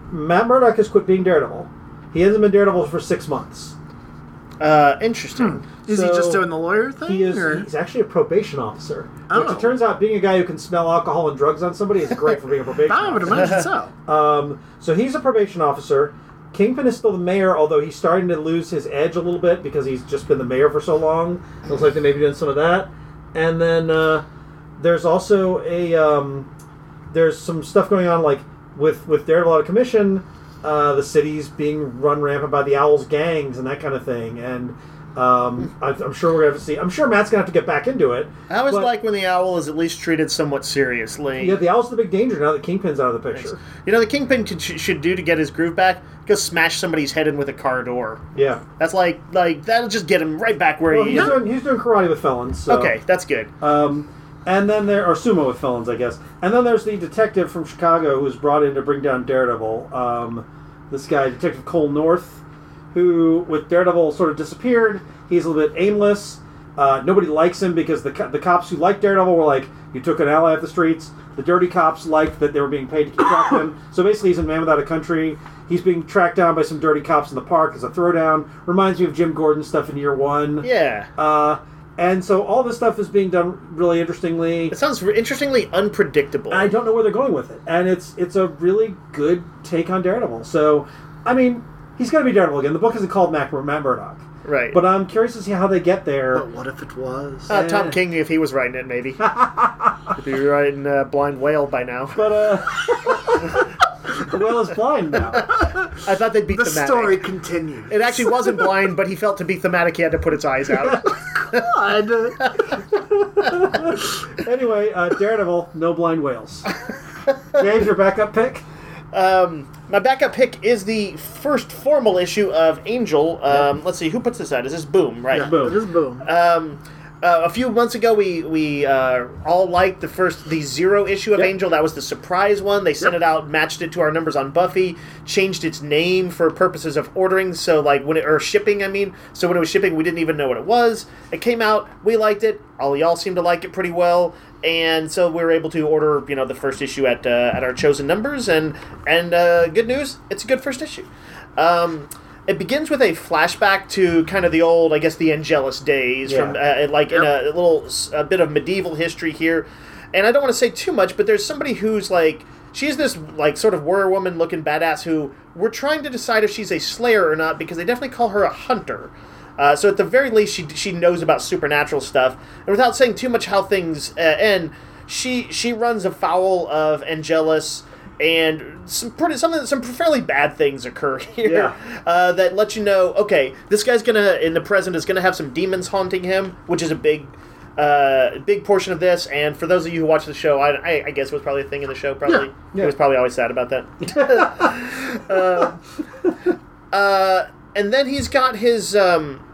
Matt Murdock has quit being Daredevil. He hasn't been Daredevil for six months. Uh, interesting. Hmm. Is So, he just doing the lawyer thing? He is. or? He's actually a probation officer. Oh. Which it turns out being a guy who can smell alcohol and drugs on somebody is great for being a probation I would officer. imagine so. Um, so he's a probation officer. Kingpin is still the mayor, although he's starting to lose his edge a little bit because he's just been the mayor for so long. Looks like they may be doing some of that. And then uh, there's also a um, there's some stuff going on like with with Daredevil out of commission. Uh, the city's being run rampant by the Owls gangs and that kind of thing. And um, I'm, I'm sure we're gonna have to see. I'm sure Matt's gonna have to get back into it. I always but- like when the owl is at least treated somewhat seriously. Yeah, the Owl's the big danger now that Kingpin's out of the picture. You know, the Kingpin could, should do to get his groove back? Go smash somebody's head in with a car door. Yeah. That's like, like that'll just get him right back where Well, he he's is. doing, he's doing karate with felons. So. Okay, that's good. Um, and then there are sumo with felons, I guess. And then there's the detective from Chicago who's brought in to bring down Daredevil. Um, this guy, Detective Cole North, who, with Daredevil, sort of disappeared. He's a little bit aimless. Uh, nobody likes him because the co- the cops who liked Daredevil were like, you took an ally off the streets. The dirty cops liked that they were being paid to keep track of him. So basically, he's a man without a country. He's being tracked down by some dirty cops in the park as a throwdown. Reminds me of Jim Gordon stuff in Year One. Yeah. Uh, and so all this stuff is being done really interestingly. It sounds re- interestingly unpredictable. I don't know where they're going with it, and it's it's a really good take on Daredevil. So, I mean, he's going to be Daredevil again. The book isn't called Matt, Matt Murdock, right. but I'm curious to see how they get there. But what if it was? uh, Tom King, if he was writing it, maybe. He'd be writing uh, Blind Whale by now. But uh, the whale is blind now. I thought they'd be the thematic. story continues. It actually wasn't blind, but he felt to be thematic he had to put its eyes out. God. Anyway, uh, Daredevil, no blind whales. James, your backup pick? Um, my backup pick is the first formal issue of Angel. Um, let's see, who puts this out? Is this Boom, right? Yeah, Boom. It is boom. Um, uh, a few months ago, we we uh, all liked the first, the zero issue of Yep. Angel. That was the surprise one. They sent Yep. it out, matched it to our numbers on Buffy, changed its name for purposes of ordering. So like when it or shipping, I mean. So when it was shipping, we didn't even know what it was. It came out, we liked it. All y'all seemed to like it pretty well. And so we were able to order, you know, the first issue at uh, at our chosen numbers, and and uh, good news, it's a good first issue. Um, it begins with a flashback to kind of the old, I guess, the Angelus days, Yeah. from uh, like in a, a little a bit of medieval history here. And I don't want to say too much, but there's somebody who's like, she's this like sort of warrior woman looking badass who we're trying to decide if she's a slayer or not, because they definitely call her a hunter. Uh, so at the very least, she she knows about supernatural stuff. And without saying too much how things uh, end, she she runs afoul of Angelus, and some pretty some some fairly bad things occur here. Yeah. Uh, that let you know, okay, this guy's gonna in the present is gonna have some demons haunting him, which is a big. Uh, big portion of this, and for those of you who watch the show, I, I, I guess it was probably a thing in the show. Probably, Yeah, yeah. He was probably always sad about that. uh, uh, and then he's got his, um,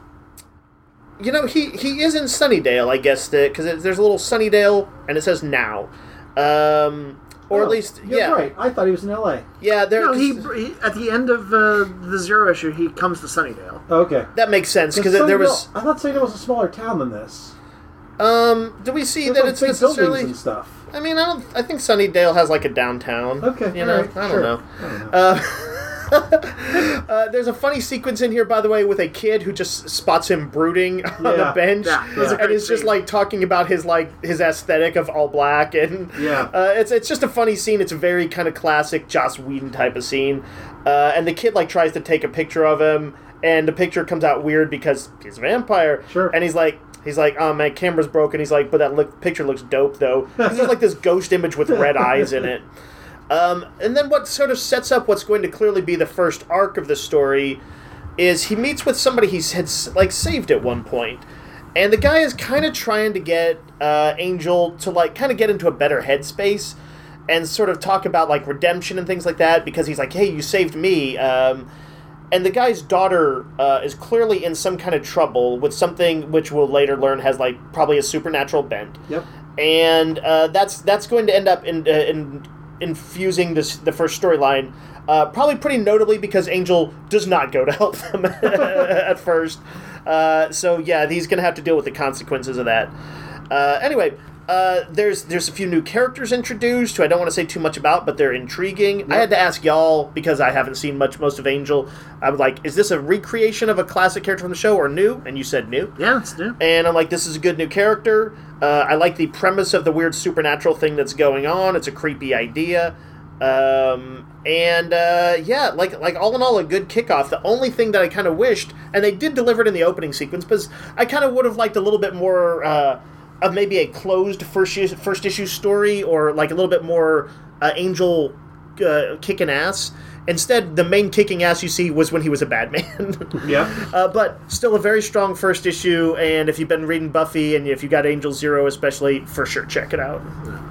you know, he, he is in Sunnydale, I guess, because there's a little Sunnydale, and it says now, um, or Oh, at least, you're yeah, right. I thought he was in L A. yeah. There, No, he, he at the end of uh, the zero issue, he comes to Sunnydale. Okay. that makes sense because Sunnydale- there was. I thought Sunnydale was a smaller town than this. Um, do we see There's that like it's big necessarily? buildings and stuff. I mean, I don't. I think Sunnydale has like a downtown. Okay, you know, alright, I don't sure. know. I don't know. Uh, uh, there's a funny sequence in here, by the way, with a kid who just spots him brooding on Yeah. the bench, Yeah, that's a and great is just scene. like talking about his like his aesthetic of all black, and Yeah. uh, it's it's just a funny scene. It's a very kind of classic Joss Whedon type of scene, uh, and the kid like tries to take a picture of him, and the picture comes out weird because he's a vampire, Sure. and he's like. He's like, oh, my camera's broken. He's like, but that look, picture looks dope, though. There's like this ghost image with red eyes in it. Um, and then what sort of sets up what's going to clearly be the first arc of the story is he meets with somebody he's had like saved at one point. And the guy is kind of trying to get uh, Angel to like kind of get into a better headspace and sort of talk about like redemption and things like that, because he's like, hey, you saved me. Um, And the guy's daughter uh, is clearly in some kind of trouble with something which we'll later learn has like probably a supernatural bent. Yep. And uh, that's that's going to end up in, uh, in infusing this the first storyline, uh, probably pretty notably because Angel does not go to help them at first. Uh, so yeah, he's going to have to deal with the consequences of that. Uh, anyway, Uh, there's there's a few new characters introduced who I don't want to say too much about, but they're intriguing. Yep. I had to ask y'all, because I haven't seen much most of Angel. I was like, is this a recreation of a classic character from the show or new? And you said new. Yeah, it's new. And I'm like, this is a good new character. Uh, I like the premise of the weird supernatural thing that's going on. It's a creepy idea. Um, and uh, yeah, like like all in all, a good kickoff. The only thing that I kind of wished, and they did deliver it in the opening sequence, because I kind of would have liked a little bit more... Uh, of maybe a closed first issue, first issue story, or like a little bit more uh, Angel uh, kicking ass. Instead, the main kicking ass you see was when he was a bad man. Yeah. Uh, but still a very strong first issue, and if you've been reading Buffy, and if you got Angel Zero especially, for sure check it out.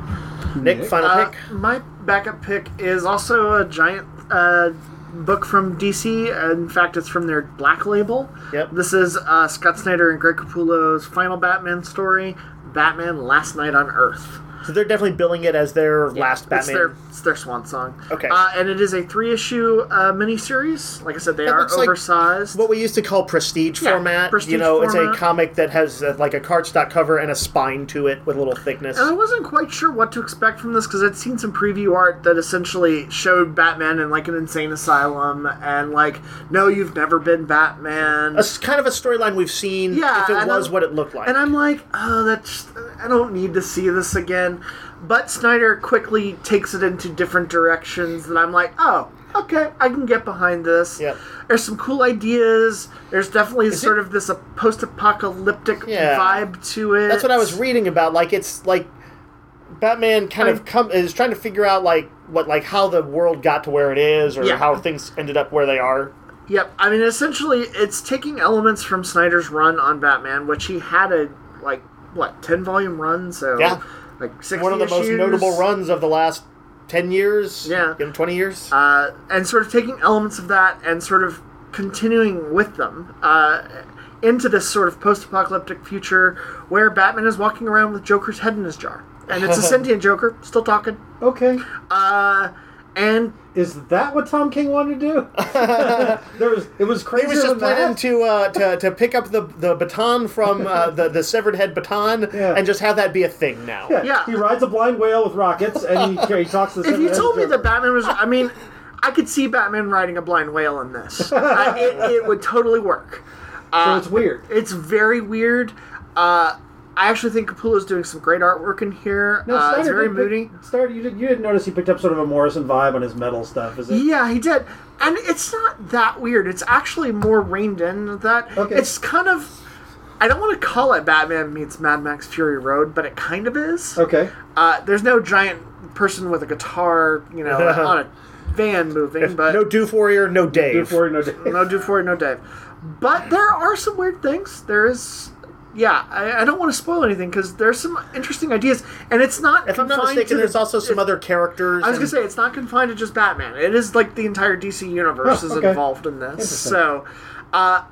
Nick, final uh, pick? My backup pick is also a giant uh, book from D C. In fact, it's from their Black Label. Yep. This is uh, Scott Snyder and Greg Capullo's final Batman story, Batman Last Night on Earth. So they're definitely billing it as their Yeah, last Batman. It's their, it's their swan song. Okay. Uh, and it is a three-issue uh, miniseries. Like I said, they That are looks like oversized. what we used to call prestige Yeah, format. prestige you know, format. it's a comic that has uh, like a cardstock cover and a spine to it with a little thickness. And I wasn't quite sure what to expect from this, because I'd seen some preview art that essentially showed Batman in like an insane asylum, and like, no, you've never been Batman. A s- kind of a storyline we've seen. Yeah, if it and was I'm- what it looked like. And I'm like, oh, that's, I don't need to see this again. But Snyder quickly takes it into different directions that I'm like, oh, okay, I can get behind this. Yep. There's some cool ideas. There's definitely Is sort it- of this uh, post-apocalyptic Yeah. vibe to it. That's what I was reading about. Like, it's like Batman kind I- of come is trying to figure out like what like how the world got to where it is, or Yeah. how things ended up where they are. Yep. I mean, essentially, it's taking elements from Snyder's run on Batman, which he had a, like, what, ten-volume run? So, Yeah. like, sixty One of the most issues. notable runs of the last ten years. Yeah. You know, twenty years. Uh, and sort of taking elements of that and sort of continuing with them uh, into this sort of post-apocalyptic future where Batman is walking around with Joker's head in his jar. And it's a sentient Joker, still talking. Okay. Uh, and Is that what Tom King wanted to do? there was, it was He crazier was just than planning that. to, uh, to to pick up the, the baton from uh, the the severed head baton Yeah. and just have that be a thing now. Yeah. Yeah. He rides a blind whale with rockets, and he, he talks to the if you seven-headed told me Joker. that Batman was... I mean, I could see Batman riding a blind whale in this. uh, it, it would totally work. So Uh, it's weird. It's very weird. Uh, I actually think Capullo's doing some great artwork in here. No, uh, it's Snyder very did- moody. Snyder, you, did, you didn't notice he picked up sort of a Morrison vibe on his metal stuff, is it? Yeah, he did. And it's not that weird. It's actually more reined in than that. Okay. It's kind of... I don't want to call it Batman meets Mad Max Fury Road, but it kind of is. Okay. Uh, there's no giant person with a guitar, you know, on a van moving, but... No Doof Warrior, no Dave. Do for no day. No do for it, no Dave. But there are some weird things. There is... Yeah, I, I don't want to spoil anything, because there's some interesting ideas, and it's not If I'm not confined mistaken, to the- there's also some it- other characters. I was and- gonna say it's not confined to just Batman. It is like the entire D C universe Oh, is okay. involved in this. Interesting. So, uh,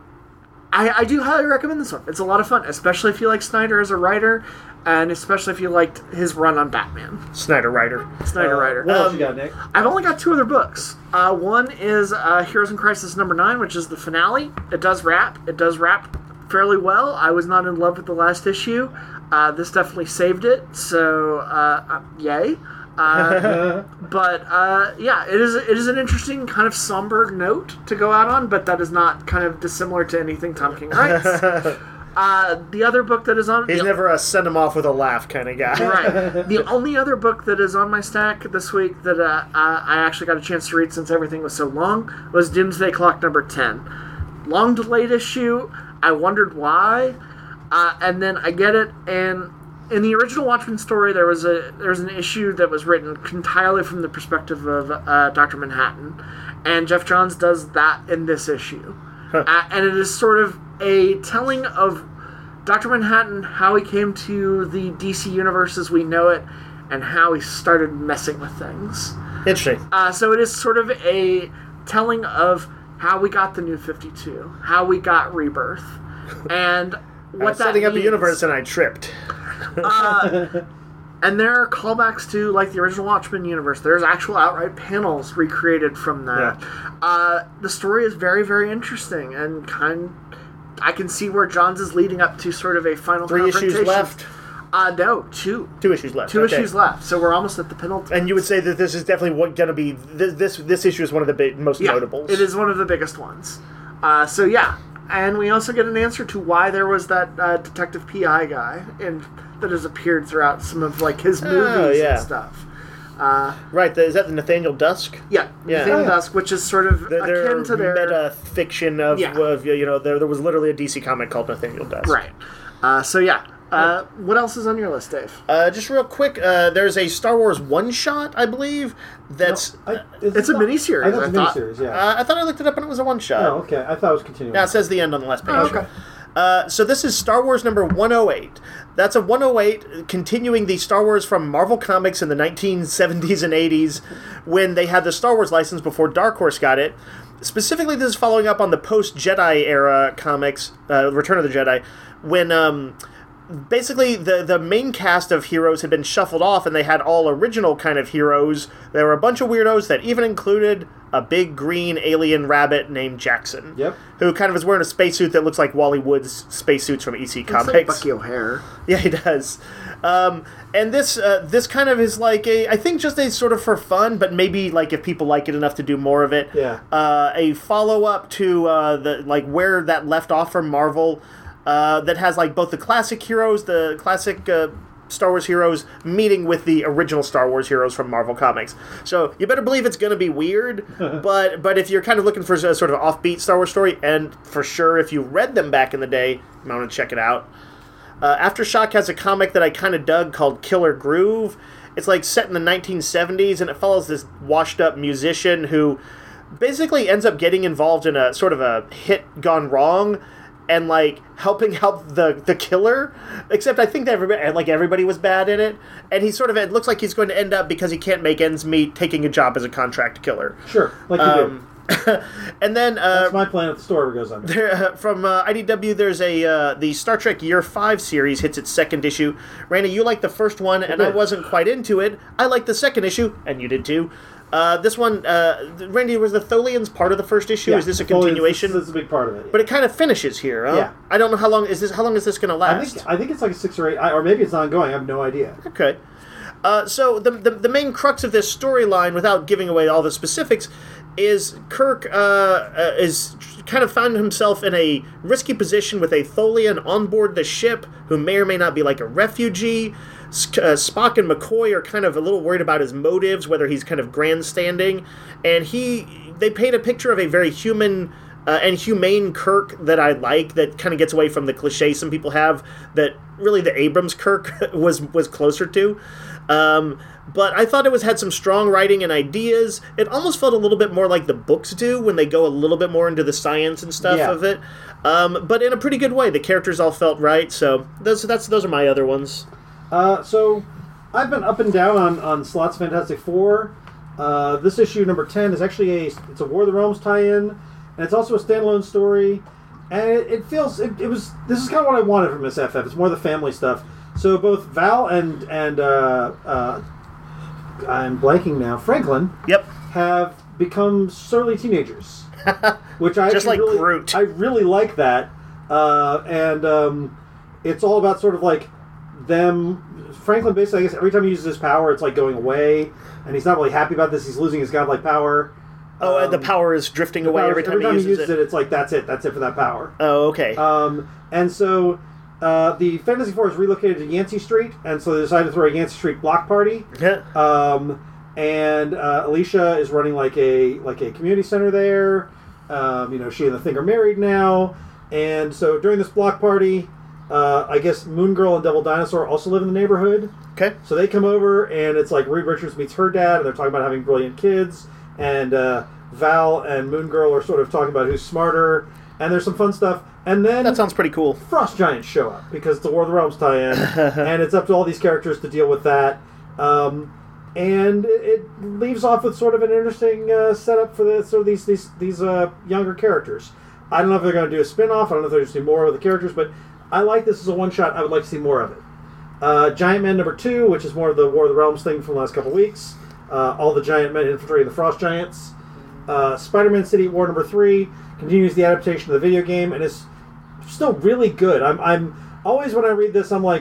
I, I do highly recommend this one. It's a lot of fun, especially if you like Snyder as a writer, and especially if you liked his run on Batman. Snyder Writer. Snyder Uh, writer. What else Um, you got, Nick? I've only got two other books. Uh, one is uh, Heroes in Crisis number nine, which is the finale. It does wrap. It does wrap fairly well. I was not in love with the last issue. Uh, this definitely saved it. So, uh, uh, yay. Uh, but uh, yeah, it is it is an interesting kind of somber note to go out on, but that is not kind of dissimilar to anything Tom King writes. Uh, the other book that is on He's the, never a send him off with a laugh kind of guy. right. The only other book that is on my stack this week that uh, uh, I actually got a chance to read since everything was so long was Doomsday Clock number ten. Long delayed issue. I wondered why, uh, and then I get it. And in the original Watchmen story, there was a there was an issue that was written entirely from the perspective of uh, Doctor Manhattan, and Jeff Johns does that in this issue, uh, and it is sort of a telling of Doctor Manhattan, how he came to the D C universe as we know it, and how he started messing with things. Interesting. Uh, so it is sort of a telling of how we got the New fifty-two, how we got Rebirth, and I what was that setting up a means. universe and I tripped. Uh, and there are callbacks to like the original Watchmen universe. There's actual outright panels recreated from that. Uh, the story is very, very interesting and kind. I can see where Johns is leading up to sort of a final Three confrontation. issues left. Uh, no, two. Two issues left. Two okay. issues left, so we're almost at the penultimate. And you would say that this is definitely what going to be this, this this issue is one of the big, most yeah, notables. It is one of the biggest ones. Uh, so yeah, and we also get an answer to why there was that uh, Detective P I guy, and that has appeared throughout some of like his movies Oh, yeah. and stuff. Uh, right, the, is that the Nathaniel Dusk? yeah, Yeah. Nathaniel Oh, yeah. Dusk, which is sort of The, their akin to their meta fiction of, Yeah. of you know there, there was literally a D C comic called Nathaniel Dusk. right. Uh, so yeah, uh, what else is on your list, Dave? Uh, just real quick, uh, there's a Star Wars one shot, I believe. That's I, is It's this a not- miniseries, I thought I it's a thought. miniseries, yeah. uh, I thought I looked it up and it was a one shot. oh, okay. I thought it was continuing. Yeah, it says the end on the last page. Oh, okay. Uh, so this is Star Wars number one oh eight. That's a one oh eight continuing the Star Wars from Marvel Comics in the nineteen seventies and eighties when they had the Star Wars license before Dark Horse got it. Specifically, this is following up on the post-Jedi era comics, uh, Return of the Jedi, when um, basically the, the main cast of heroes had been shuffled off and they had all original kind of heroes. There were a bunch of weirdos that even included a big green alien rabbit named Jackson. Yep. Who kind of is wearing a spacesuit that looks like Wally Wood's spacesuits from E C It's Comics. like Bucky O'Hare. Yeah, he does. Um, and this uh, this kind of is like a, I think just a sort of for fun, but maybe like if people like it enough to do more of it. Yeah. Uh, a follow up to uh, the like where that left off from Marvel, uh, that has like both the classic heroes, the classic uh, Star Wars heroes meeting with the original Star Wars heroes from Marvel Comics. So you better believe it's going to be weird, but but if you're kind of looking for a sort of offbeat Star Wars story, and for sure if you read them back in the day, you might want to check it out. Uh, Aftershock has a comic that I kind of dug called Killer Groove. It's like set in the nineteen seventies, and it follows this washed-up musician who basically ends up getting involved in a sort of a hit gone wrong, and like helping out the the killer. Except I think that everybody, like everybody was bad in it, and he sort of it looks like he's going to end up because he can't make ends meet taking a job as a contract killer. Sure, like you Um, and then do. uh, That's my plan if the store ever goes under. there, uh, from uh, I D W, there's a uh, the Star Trek Year Five series hits its second issue. Randy, you liked the first one, and I did. wasn't quite into it. I liked the second issue, and you did too. Uh, this one, uh, Randy, was the Tholians part of the first issue? Yeah, is this a Folians, continuation? This, this is a big part of it. But it kind of finishes here, huh? Yeah. I don't know how long is this. How long is this going to I last? think I think it's like a six or eight, I- or maybe it's ongoing. I have no idea. Okay. Uh, so the, the the main crux of this storyline, without giving away all the specifics, is Kirk uh, uh, is kind of found himself in a risky position with a Tholian on board the ship who may or may not be like a refugee. Sk- uh, Spock and McCoy are kind of a little worried about his motives, whether he's kind of grandstanding, and he they paint a picture of a very human uh, and humane Kirk that I like, that kind of gets away from the cliche some people have that really the Abrams Kirk was was closer to. Um, but I thought it was had some strong writing and ideas. It almost felt a little bit more like the books do when they go a little bit more into the science and stuff Yeah. of it, um, but in a pretty good way. The characters all felt right, so those that's those are my other ones. Uh, so I've been up and down on, on Slott's Fantastic Four. Uh, this issue number ten is actually a it's a War of the Realms tie-in, and it's also a standalone story. And it, it feels it, it was this is kind of what I wanted from Miss F F. It's more the family stuff. So both Val and and uh, uh, I'm blanking now. Franklin Yep. have become surly teenagers, which I Just actually like really, Groot. I really like that, uh, and um, it's all about sort of like them. Franklin basically, I guess, every time he uses his power, it's like going away, and he's not really happy about this. He's losing his godlike power. Oh, and the Um, power is drifting the away power- every time, he uses it. It's like that's it. That's it for that power. Oh, okay. Um, and so uh, the Fantasy Four is relocated to Yancey Street, and so they decided to throw a Yancey Street block party. Yeah. Um, and uh, Alicia is running like a like a community center there. Um, you know, she and the Thing are married now, and so during this block party, uh, I guess Moon Girl and Devil Dinosaur also live in the neighborhood. Okay. So they come over, and it's like Reed Richards meets her dad, and they're talking about having brilliant kids, and uh, Val and Moon Girl are sort of talking about who's smarter, and there's some fun stuff. And then That sounds pretty cool. Frost Giants show up because it's the War of the Realms tie-in, and it's up to all these characters to deal with that. Um, and it, it leaves off with sort of an interesting uh, setup for the sort of these these these uh, younger characters. I don't know if they're going to do a spin-off. I don't know if they're going to do more with the characters, but I like this as a one-shot. I would like to see more of it. Uh, Giant Man number two, which is more of the War of the Realms thing from the last couple of weeks. Uh, all the giant men infiltrating the Frost Giants. Uh, Spider-Man City at War number three continues the adaptation of the video game and is still really good. I'm, I'm always when I read this, I'm like,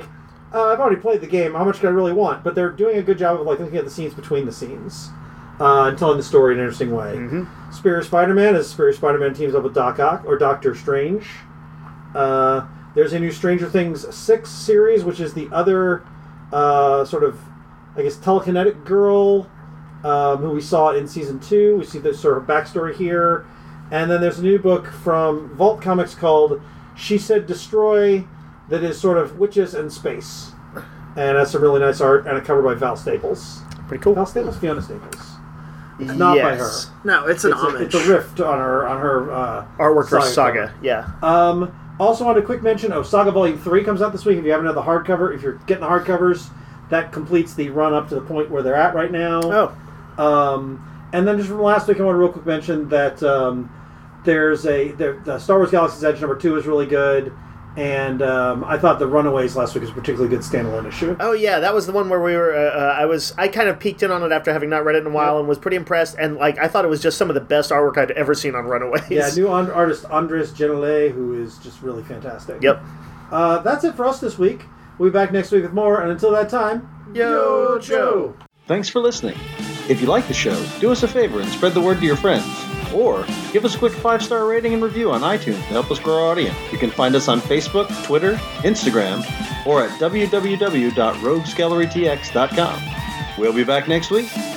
uh, I've already played the game. How much do I really want? But they're doing a good job of like looking at the scenes between the scenes uh, and telling the story in an interesting way. Mm-hmm. Superior Spider-Man is Superior Spider-Man teams up with Doc Ock or Doctor Strange. Uh, there's a new Stranger Things six series, which is the other uh, sort of, I guess, telekinetic girl um, who we saw in season two. We see this sort of backstory here. And then there's a new book from Vault Comics called She Said Destroy that is sort of witches and space. And has some really nice art and a cover by Val Staples. Pretty cool. Val Staples? Fiona Staples. It's not yes. by her. No, it's an it's homage. A, it's a rift on her on her uh, artwork for Saga. Saga. Cover. Yeah. Um, also, wanted a quick mention of Saga Volume three comes out this week. If you haven't had the hardcover, if you're getting the hardcovers, that completes the run up to the point where they're at right now. Oh. Um, and then just from last week, I want to real quick mention that um, there's a the, the Star Wars Galaxy's Edge number two is really good. And um, I thought the Runaways last week was a particularly good standalone issue. Oh yeah, that was the one where we were. Uh, uh, I was. I kind of peeked in on it after having not read it in a while, yep. and was pretty impressed. And like, I thought it was just some of the best artwork I'd ever seen on Runaways. Yeah, new on- artist Andres Genele, who is just really fantastic. Yep. Uh, that's it for us this week. We'll be back next week with more. And until that time, Yo, Joe. Thanks for listening. If you like the show, do us a favor and spread the word to your friends. Or give us a quick five-star rating and review on iTunes to help us grow our audience. You can find us on Facebook, Twitter, Instagram, or at w w w dot rogues gallery t x dot com. We'll be back next week.